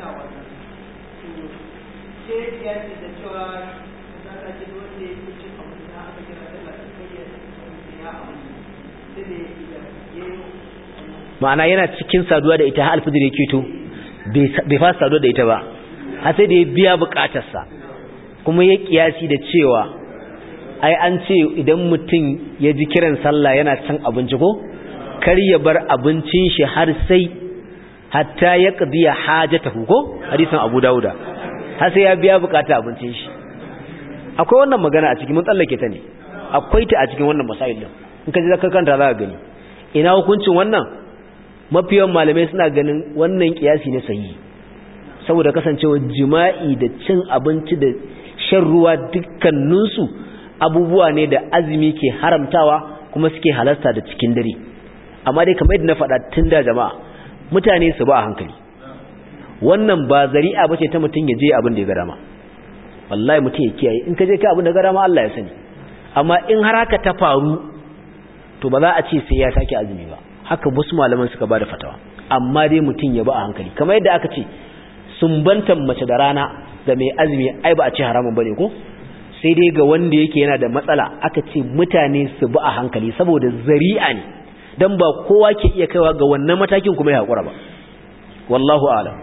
Ma'ana yana cikin saduwa da ita har alfajir yake to bai fasa saduwa da ita ba har sai da ya biya bukatarsa, kuma ya kiyasi da cewa ai an ce idan mutum ya ji kiran sallah yana cin abinci ko kar ya bar abincin shi har sai hatta ya qadiya hajatahu ko hadisin Abu Dawuda, har sai ya biya bukatar abincin shi. Akwai wannan magana a cikin mun tsallake ta ne, akwai ta a cikin wannan masail din, in ka ji zaka kanta za ka gani ina hukuncin wannan. Mafiyan malamai suna ganin wannan kiyasi ne sahihi, saboda kasancewa jima'i da cin abinci da shan ruwa dukkaninsu abubuwa ne da azumi ke haramtawa kuma suke halasta da cikin dare. Amma dai kamar yadda na faɗa tun da jama'a mutane su ba a hankali, wannan ba zari'a bace ta mutum ya je abin da ya ga dama. Wallahi mutum ya kiyaye, in ka je ka abin da ga dama Allah ya sani, amma in har haka ta faru to ba za a ce sai ya sake azumi ba. Haka wasu malaman suka bada fatawa, amma dai mutum ya ba a hankali. Kamar yadda aka ce sumbantan mace da rana da mai azumi ai ba a ce haramun bane ko, sai dai ga wanda yake yana da matsala aka ce mutane su ba a hankali saboda zari'a ne, dan ba kowa ke iya kaiwa ga wannan matakin kuma ya hakura ba. Wallahu a'lam.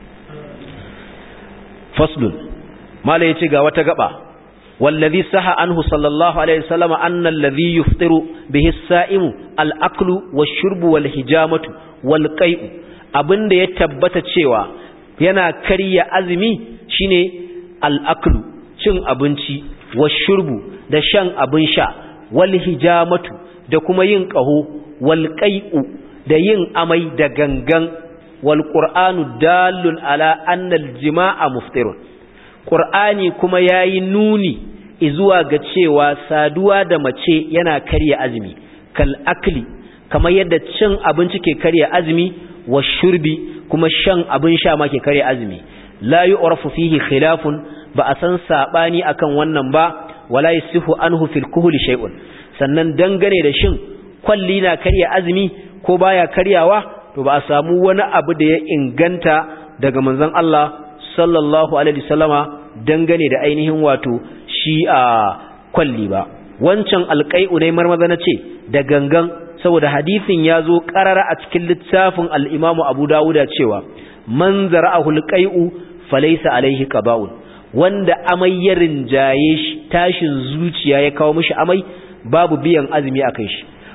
Faslun, mala yace ga wata gaba, wallazi saha anhu sallallahu alaihi wasallam anna alladhi yuftiru bihi as-sa'imu al-aklu wash-shurbu wal-hijamatu wal-qai'u. Abinda ya tabbata cewa yana karya azumi shine al-aklu, cin abinci, wash-shurbu da shan abin sha, wal-hijamatu da kuma yin qaho, wal-qai'u da yin amai da gangan, wal-qur'anu dallun ala anna al-jima'a muftirun. Qur'ani kuma yayi nuni izuwa ga cewa saduwa da mace yana karya azumi, kal akli kamar yadda cin abinci ke karya azumi, wa shurbi kuma shan abin sha ma ke karya azumi. La yu'rafu fihi khilafun, ba a san sabani akan wannan ba, wala yasihu anhu fil kuhli shay'un. Sannan dangane da shin kwalli na karya azumi ko baya karyawa, to ba a samu wani abu da ya inganta daga manzon Allah sallallahu alaihi wasallama dangane da ainihin wato shi a kwalli ba. Wancan alqai'u ne marmaza na ce da gangan, saboda hadisin ya zo karara a cikin littafin al-Imam Abu Dawud cewa man zara'ahu alqai'u falaysa alaihi qaba'un, wanda amai ya rinjaye shi, tashin zuciya ya kawo mishi amai, babu biyan azumi akan shi.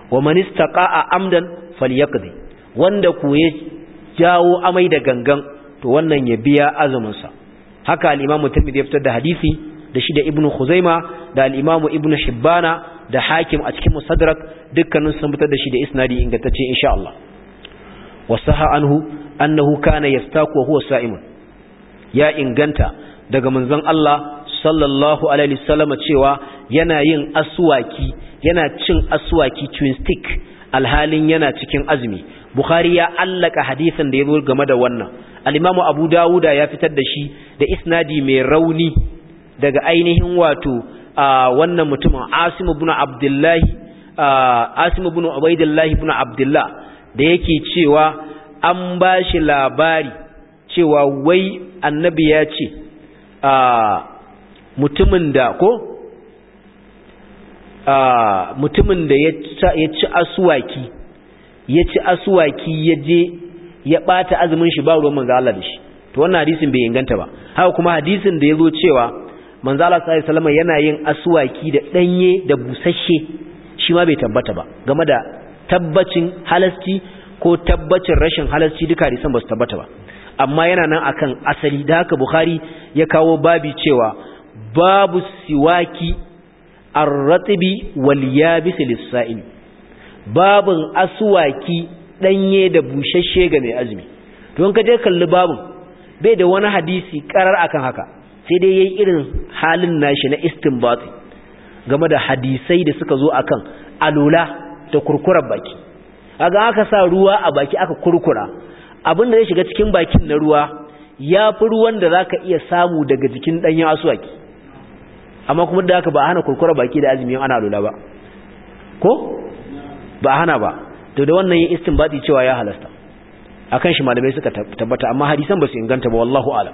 wa man istaqa'a amdan falyaqdi wanda ku ya jawo amai da gangan to wannan ya biya azumin sa haka al-Imam Tirmidhi ya fitar da hadisi da shi da Ibn Khuzaima da al-Imam Ibn Hibbana da Hakim a cikin Musaddarak dukkanin sun fitar da shi da isnadi ingantacce insha Allah wasaha annahu kana yastaku wa huwa sa'imun ya inganta daga manzon Allah sallallahu alaihi wasallam cewa yana yin aswaki yana cin aswaki chewing stick alhalin yana cikin azumi Bukhari ya allaka hadisin da yazo game da wannan al-Imam Abu Dawuda ya fitar da shi da isnadi mai rauni daga ainihin wato wannan mutumin Asim ibn Abdullah Asim ibn Ubaidillah ibn Abdullah da yake cewa an bashi labari cewa wai annabi ya ce mutumin da ya ci aswaki ya je ya bata azumin shi ba ruwan manzo Allah da shi to wannan hadisin bai inganta ba haka kuma hadisin da yazo cewa manzo Allah sallallahu alaihi wasallam yana yin aswaki da danye da busasshe shi ma bai tabbata ba game da tabbacin halasci ko tabbacin rashin halasci duka hadisan ba su tabbata ba amma yana nan akan asali da haka Bukhari ya kawo babi cewa babu siwaki ar-ratibi wal yabis lis-sa'im babun aswaki danye da bushashe ga mai azumi don ka je kalli babun bai da wani hadisi karar akan haka sai dai yayi irin halin nashi na istinbati game da hadisai da suka zo akan alula da kurkurar baki kaga aka sa ruwa a baki aka kurkura abin da zai shiga cikin bakin na ruwa ya fi ruwan da zaka iya samu daga jikin danyen aswaki amma kuma da haka ba hana kurkura baki da azumi ana alula ba ko ba hana ba to da wannan yin istinbati cewa ya halasta akan shi malamai suka tabbata amma hadisan ba su inganta ba wallahu a'lam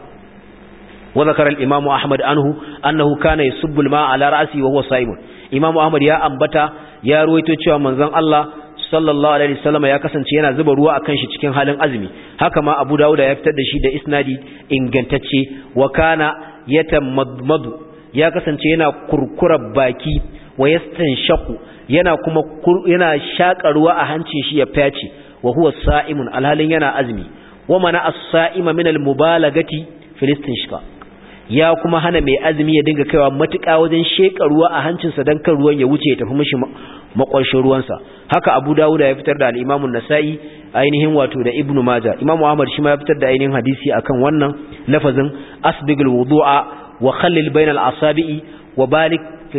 wa zakara al-imam Ahmad annahu kana yusubbu al-ma'a ala ra'si wa huwa sa'imun imam Ahmad ya ambata ya ruwaito cewa manzon Allah sallallahu alaihi wasallam ya kasance yana zuba ruwa akan shi cikin halin azumi haka ma Abu Dawud ya fitar da shi da isnadi ingantacce wa kana yatamadmadu ya kasance yana kurkurar baki wa yastanshaku yana kuma yana shaka ruwa a hancin shi ya fyace wa huwa sa'imun alhalin yana azumi wa mana as-sa'ima min al-mubalagati fil istinshaq ya kuma hana mai azumi ya dinga kaiwa matuƙa wajen sheka ruwa a hancinsa dan kan ruwan ya wuce ya tafi mishi makwanshin ruwansa haka Abu Dawud ya fitar da al-Imam an-Nasa'i ainihin wato da Ibn Majah Imam Ahmad shi ma ya fitar da ainihin hadisi akan wannan lafazin asbigul wudu'a wa khallil bainal asabi'i wa balik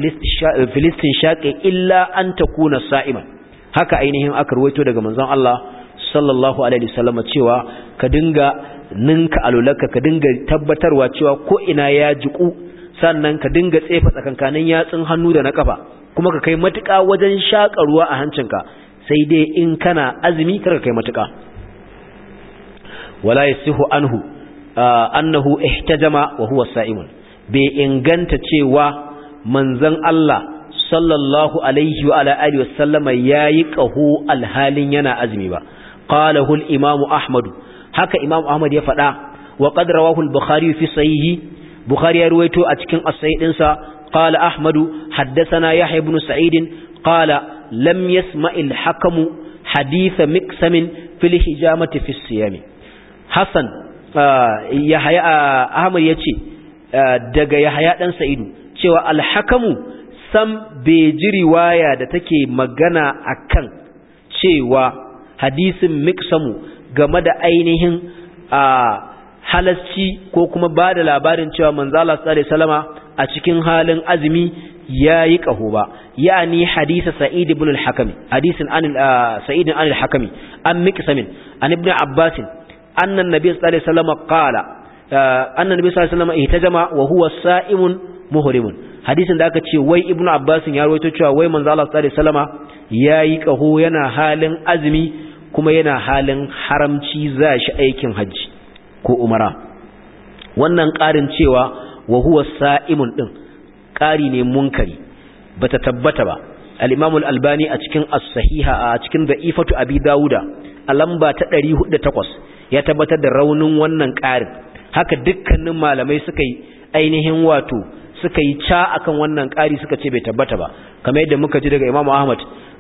fil istinshaq illa an takuna sa'iman haka ainihin aka ruwaito daga manzon Allah sallallahu alaihi wasallam cewa ka dinga ninka alulaka ka dinga tabbatarwa cewa ko ina ya jiku sannan ka dinga tsefa tsakankanin yatsun hannu da na kafa kuma ka kai matuƙa wajen shaka ruwa a hancinka sai dai in kana azumi kar ka kai matuƙa wala yasihu annahu ihtajama wa huwa sa'imun bai inganta cewa manzon Allah sallallahu alaihi wa ala alihi wasallama yayi qahu alhalin yana azumi ba qalahu al-imam Ahmad haka imam Ahmad ya faɗa wa qad rawahu al-Bukhari fi sahihi Bukhari ya ruwaito a cikin as-sahih dinsa qala Ahmad haddathana Yahya ibn Sa'id qala lam yasma' al-hakam hadith miqsam fi al-hijamati fi as-siyam Hasan Yahya Ahmad yace daga Yahya dan Sa'idu cewa al-hakamu sam bai ji riwaya da take magana akan cewa hadisin miqsamu game da ainihin halasci ko kuma ba da labarin cewa manzo Allah sallallahu alaihi wasallama a cikin halin azumi yayi kaho ba yani hadisi Sa'id ibn al-Hakami hadisin an Sa'id an al-Hakami an miqsamin an ibn Abbas anna an-nabiy sallallahu alaihi wasallama qala anna an-nabiy sallallahu alaihi wasallama ihtajama wa huwa sa'imun muhrimun hadisin da aka ce wai ibnu Abbas ya rawaito cewa wai manzo Allah sallallahu alaihi wasallama yayi kaho yana halin azumi kuma yana halin haramci za shi aikin hajji ko umara wannan ƙarin cewa wa huwa sa'imun din ƙari ne munkari bata tabbata ba al-Imam al-Albani a cikin as-sahiha a cikin da'ifatu Abi Dawuda a lamba ta 408 ya tabbatar da raunin wannan ƙarin haka dukkanin malamai suka yi ainihin wato suka yi ca akan wannan ƙari suka ce bai tabbata ba kamar yadda muka ji daga Imam Ahmad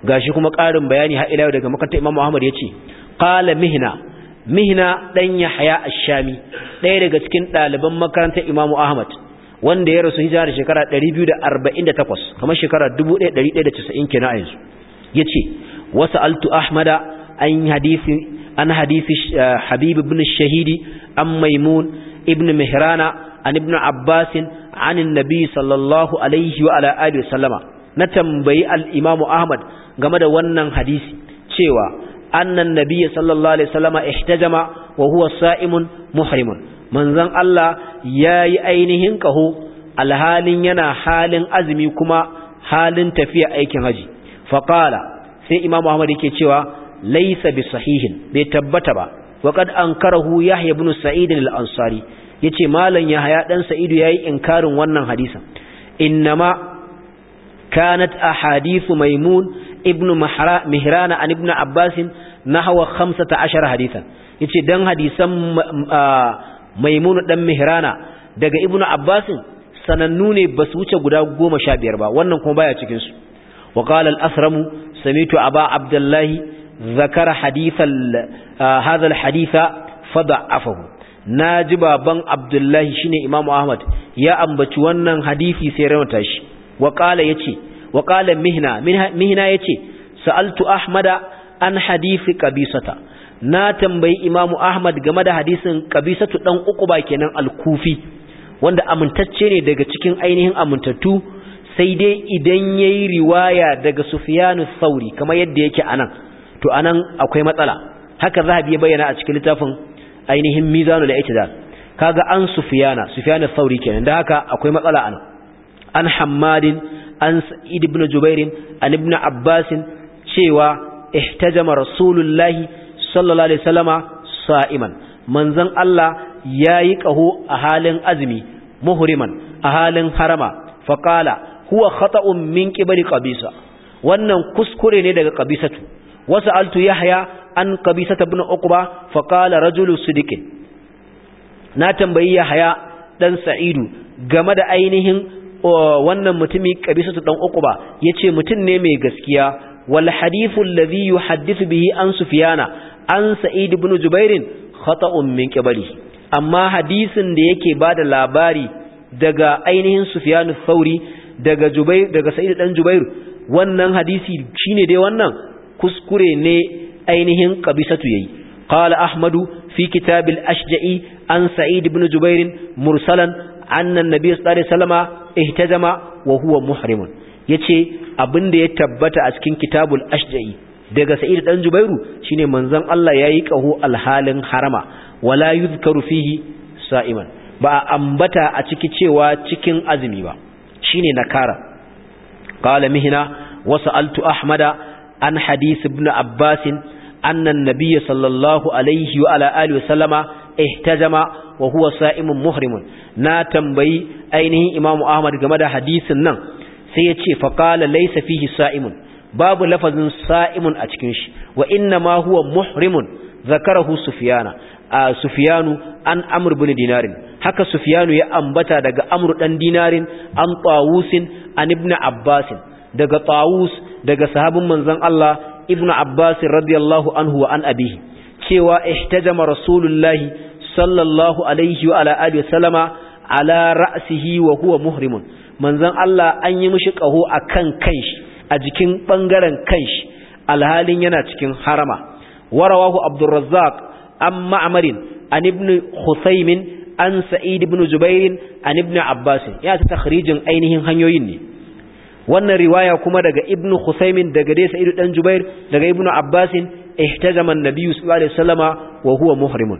gashi kuma ƙarin bayani har ila daga makarantar Imam Ahmad yace qala mihna dan Yahya ash-Shami ɗaya daga cikin ɗaliban makarantar Imam Ahmad wanda ya rasu hijira da shekara 248 kamar shekara 1190 kenan a yanzu yace wasa'altu Ahmada an hadisi Habib ibn Shahidi an Maimun ibn Mihrana an ibn Abbas an annabi sallallahu alaihi wa ala alihi wasallama na tambayi al-Imam Ahmad game da wannan hadisi cewa annan nabiyyi sallallahu alaihi wasallama ihtajama wa huwa sa'imun muhrimun manzon Allah yayi ainihin kaho alhalin yana halin azumi kuma halin tafiya aikin haji faqala sai Imam Ahmad yake cewa laysa bi sahihin bai tabbata ba waqad ankarahu Yahya ibn Sa'id al-Ansari yace malan Yahya dan Sa'idu yayi inkarin wannan hadisin innama kanat ahadithu Maimun ibn Mihrana an ibn Abbas nahwa 15 hadisan yace dan hadisan Maimun dan Mihrana daga ibn Abbas sanannu ne basu wuce guda 15 ba wannan kuma baya cikin su wa qala al-Asram sami'tu Aba Abdullah zakara haditha hadha al-haditha fada'afahu naji baban Abdullah shine Imam Ahmad ya ambaci wannan hadisi sai rawata shi wa qala yace wa qala mihna yace sa'altu Ahmada an hadisi qabisata na tambayi Imam Ahmad game da hadisin qabisatu dan Uqba kenan al-Kufi wanda amintacce ne daga cikin ainihin amintattu sai dai idan yayi riwaya daga Sufyan ath-Thauri kamar yadda yake anan to anan akwai matsala haka Zahabi ya bayyana a cikin littafin ainihin Mizanul I'tidal kaga an Sufyan ath-Thauri kenan da haka akwai matsala anan an Hammadin an Sa'id ibn Jubair an ibn Abbas cewa ihtajama Rasulullahi sallallahu alaihi wasallama sa'iman manzon Allah yayi kaho a halin azumi muhriman a halin harama faqala huwa khata'un min qibali qabisa wannan kuskure ne daga qabisatu wasa'altu Yahya an qabisata ibn Uqba faqala rajulu sidiqin na tambayi Yahya dan Sa'idu game da ainihin wannan mutumi qabisatu dan Uqba yace mutun ne mai gaskiya wal hadithu alladhi yuhaddithu bihi an Sufyana an Sa'id ibn Jubair khata'un min qibali amma hadisin da yake bada labari daga ainihin Sufyan ath-Thauri daga Sa'id dan Jubair wannan hadisi shine dai wannan kuskure ne ainihin qabisatu yayi qala Ahmadu fi kitab al-Ashja'i an Sa'id ibn Jubair mursalan anna an-nabiy sallallahu alaihi wasallama ihtajama wa huwa muhrimun yace abinda ya tabbata a cikin kitabul Ashja'i daga Sa'id dan Jubairu shine manzon Allah yayi qahu alhalin harama wala yuzkaru fihi sa'iman ba ambata a ciki cewa cikin azumi ba shine nakara qala mihna wa sa'altu Ahmada an hadith ibn Abbas anna an-nabiy sallallahu alaihi wa ala alihi wasallama ihtajama wa huwa sa'imun muhrimun na tambayi ainihin Imam Ahmad game da hadisin nan sai ya ce faqala laysa fihi sa'imun babu lafazin sa'imun a cikin shi wa inna ma huwa muhrimun zakarahu Sufyanu an Amr ibn Dinar haka Sufyanu ya ambata daga Amr dan Dinarin an Tawusin an Ibn Abbas daga Tawus daga sahabin manzon Allah Ibn Abbas radiyallahu anhu wa an abihi cewa ihtajama Rasulullahi sallallahu alaihi wa ala alihi wasallama ala ra'sihi wa huwa muhrimun manzon Allah an yi mishi kaho akan kanshi a jikin bangaren kanshi alhalin yana cikin harama warawahu Abdurrazzaq an Ma'marin an ibn Khusaymin an Sa'id ibn Jubair an ibn Abbas ya ta takhrijin ainihin hanyoyin ne wannan riwaya kuma daga ibn Khusaymin daga dai Sa'id dan Jubair daga ibn Abbas ihtajama an-nabiy sallallahu alaihi wasallama wa huwa muhrimun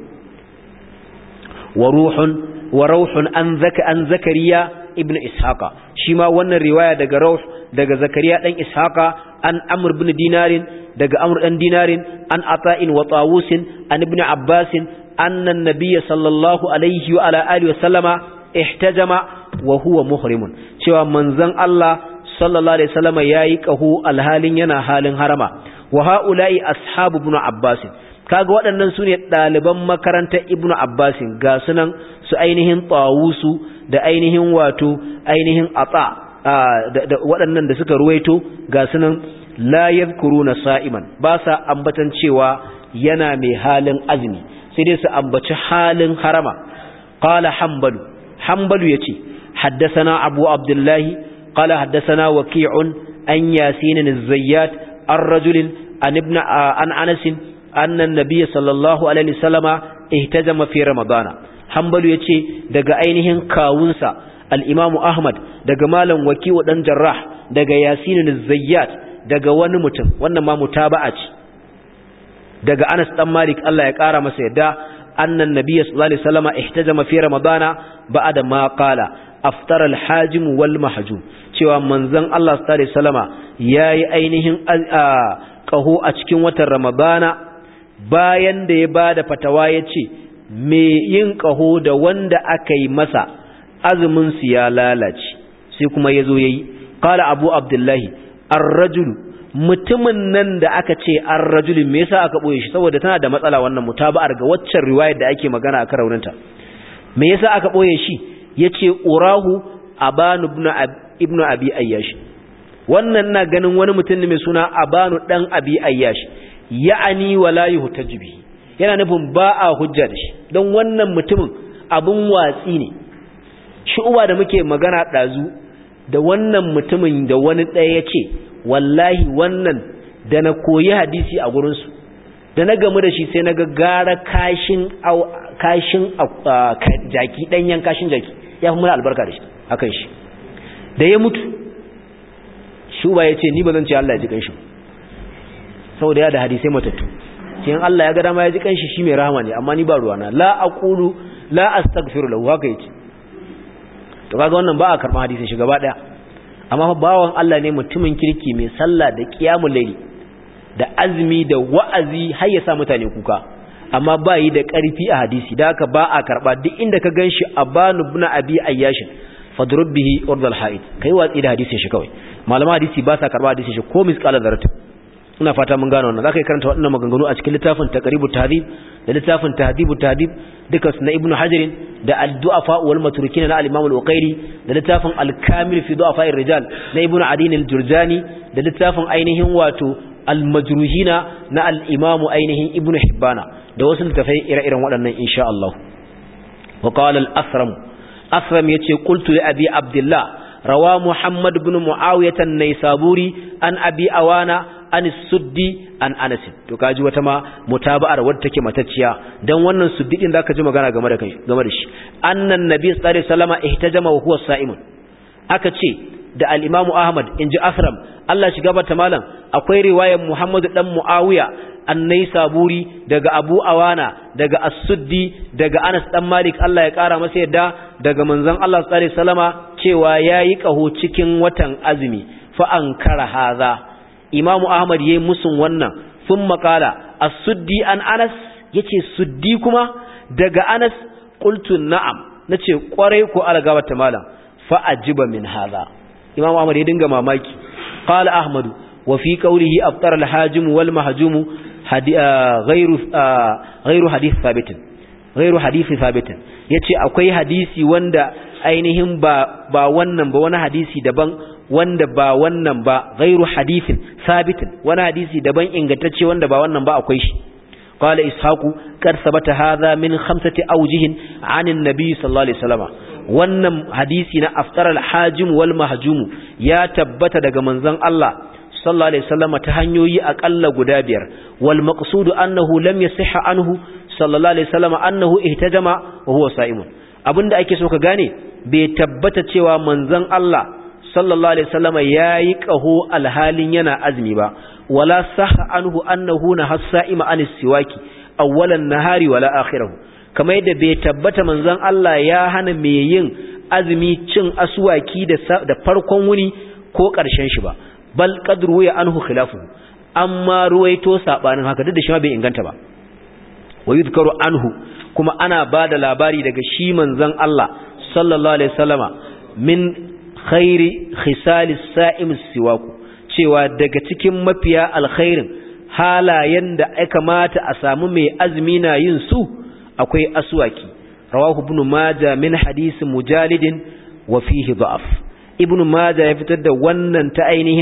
wa ruhun an Zakariya ibn Ishaqa shi ma wannan riwaya daga Rawh daga Zakariya dan Ishaqa an Amr ibn Dinarin daga Amr dan Dinarin an Ata'in wa Tawusin an ibn Abbas anna an-nabiy sallallahu alaihi wa ala alihi wa sallama ihtajama wa huwa muhrimun cewa manzon Allah sallallahu alaihi wasallama yayi qahu alhalin yana halin harama wa haula'i ashabu ibn Abbas kaga waɗannan sune ɗaliban makarantar ibn Abbas ga sunan su ainihin Tawusu da ainihin wato ainihin Ata da waɗannan da suka ruwaito ga sunan la yadhkuruna sa'iman ba sa ambatan cewa yana mai halin azumi sai dai su ambaci halin harama qala hanbalu yace haddathana abu abdullahi qala haddathana waqi'un an yasin az-zayyat ar-rajul an anas anna an-nabiy sallallahu alaihi wasallama ihtajama fi ramadana hanbalu yace daga ainihin kawunsa al-imamu ahmad daga malam waqi'u dan jarrah daga yasin az-zayyat daga wani mutum wannan ma mutaba'a ce daga Anas dan Malik Allah ya kara masa yadda annan nabiy sallallahu alaihi wasallam ihtajama fi ramadana ba'da ma qala aftara al-hajim wal mahjum cewa manzon Allah sallallahu alaihi wasallama yayi ainihin qaho a cikin watan ramadana bayan da ya bada fatawa yace me yin qaho da wanda aka yi masa azumin su ya lalace sai kuma yazo yayi qala abu abdullahi ar-rajul mutumin nan da aka ce ar-rajul me yasa aka boye shi saboda tana da matsala wannan mutaba'ar ga waccan riwayar da ake magana akan rauninta me yasa aka boye shi yace urahu abanu ibn abi ayyash wannan na ganin wani mutum ne mai suna abanu dan abi ayyash ya'ani wala yuhtajibi yana nufin ba a hujja da shi don wannan mutumin abun watsi ne shi uba da muke magana dazu da wannan mutumin da wani ɗaya yace wallahi wannan da na koyi hadisi a gurinsu da na gamu da shi sai na ga gara kashin jaki ɗanyen kashin jaki ya fi muna albarka da shi akan shi da ya mutu shuba ya ce ni ba zan ce Allah ya ji kanshi saboda ya da hadisai matattu sai Allah ya ga dama ya ji kanshi shi mai rahama ne amma ni ba ruwana la aqulu la astaghfiru lahu haka yace to kaga wannan ba a karɓar hadisin shi gaba daya amma bawan Allah ne mutumin kirki mai sallah da qiyamul layli da azumi da wa'azi har ya sa mutane kuka amma ba yi da ƙarfi a hadisi da haka ba a karba duk inda ka ganshi abanu ibn abi ayyash fadrub bihi urdal haid kai watsi da hadisin shi kawai malama hadisi ba sa karba hadisin shi ko misqala zarata ina fata mun gano wannan zakai karanta waɗannan maganganu a cikin littafin taqribut tahdhib da littafin tahdhibut tahdhib duka na ibnu hajar da ad-du'afa wal matrukin na al-imam al-uqayli da littafin al-kamil fi du'afa ar-rijal na ibnu adin al-jurjani da littafin ainihin wato al-majruhina na al-imam ainihin ibnu hibbana da wasu littafai ire-iren waɗannan insha Allah wa qala al-asram yace qultu li abi abdullah rawa muhammad ibn muawiyah an-naysaburi an abi awana an suddi an anas to kaji wata ma mutaba'ar wadda take matacciya dan wannan suddi din zaka ji magana game da shi annan nabi sallallahu alaihi wasallam ihtajama wa huwa sa'imun aka ce da al-imam ahmad inji asram Allah shiga bata malam akwai riwayar muhammad dan muawiya an-naysaburi daga abu awana daga as-suddi daga anas dan malik Allah ya kara masa yadda daga manzon Allah sallallahu alaihi wasallama cewa yayi kaho cikin watan azumi fa ankara hadha imamu ahmad yayi musun wannan sun makala as-suddi an anas yace suddi kuma daga anas qultu na'am nace kwarai ko algaba ta malam fa ajiba min hadha imamu ahmad ya dinga mamaki qala ahmad wa fi qawlihi aftara al-hajim wal mahjum ghayru hadith thabit yace akwai hadisi wanda ainihin ba wannan ba wani hadisi daban wanda ba wannan ba ghairu hadithin sabitin wani hadisi daban ingantacce wanda ba wannan ba akwai shi qala ishaqu kad sabata hadha min khamsati awjihin anin nabiy sallallahu alaihi wasallam wannan hadisi na aftar al-hajim wal mahjum ya tabbata daga manzon Allah sallallahu alaihi wasallam ta hanyoyi akalla guda biyar wal maqsud annahu lam yasihha anhu sallallahu alaihi wasallam annahu ihtajama wa huwa sa'imun abinda ake so ka gane bai tabbata cewa manzon Allah sallallahu alaihi wasallam yayi qaho alhalin yana azumi ba wala sahha anhu annahu nahassa'ima anis siwaki awwalan nahari wala akhirahu kamar yadda bai tabbata manzon Allah ya hana me yin azumi cin aswaki da farkon wuni ko karshen shi ba bal qadru ya anhu khilafu amma ruwaito sabanin haka duk da shi ma bai inganta ba wa yuzkaru anhu kuma ana bada labari daga shi manzon Allah sallallahu alaihi wasallama min khairi khisalis sa'im siwaku cewa daga cikin mafiya alkhairin halayen da ya kamata a samu mai azumi na yin su akwai aswaki rawahu ibn majah min hadisi mujalidin wa fihi da'af ibn majah ya fitar da wannan ta ainihin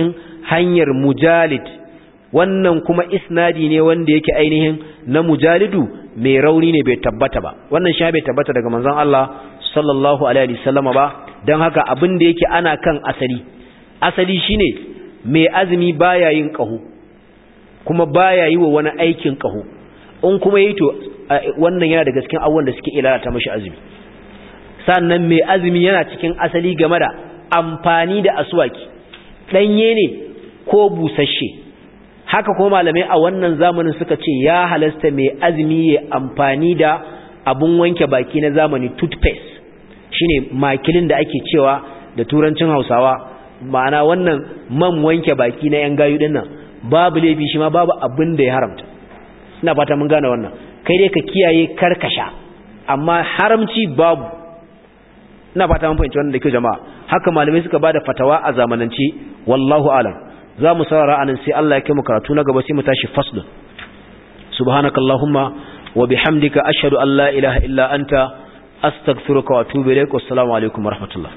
hanyar mujalid, wannan kuma isnadi ne wanda yake ainihin na mujalidu mai rauni ne, bai tabbata ba. Wannan shi bai tabbata daga manzon Allah sallallahu alaihi wasallam ba. Dan haka abin da yake ana kan asali shine mai azumi baya yin qahu kuma baya yi wa wani aikin qahu. In kuma yi to wannan yana daga cikin abubuwan da suke ilalata mashi azumi. Sannan mai azumi yana cikin asali game da amfani da aswaki, danye ne ko busasshe. Haka kuma malamai a wannan zamanin suka ce ya halasta mai azumi ya amfani da abun wanke baki na zamani, toothpaste, shine makilin da ake cewa da turancin Hausawa, ma'ana wannan man wanke baki na yan gayu din nan, babu laifi shi ma babu abin da ya haramta. Ina fata mun gane wannan. Kai dai ka kiyaye karkasha, amma haramci babu. Ina fata mun fahimci wannan da kyau jama'a. Haka malamai suka bada fatawa a zamanance, wallahu alam. Za mu saurara anan sai Allah ya kai mu karatu na gaba sai mu tashi faslun. Subhanakallahumma wa bihamdika ashhadu an la ilaha illa anta astaghfiruka wa atubu ilaik. Wassalamu alaikum warahmatullahi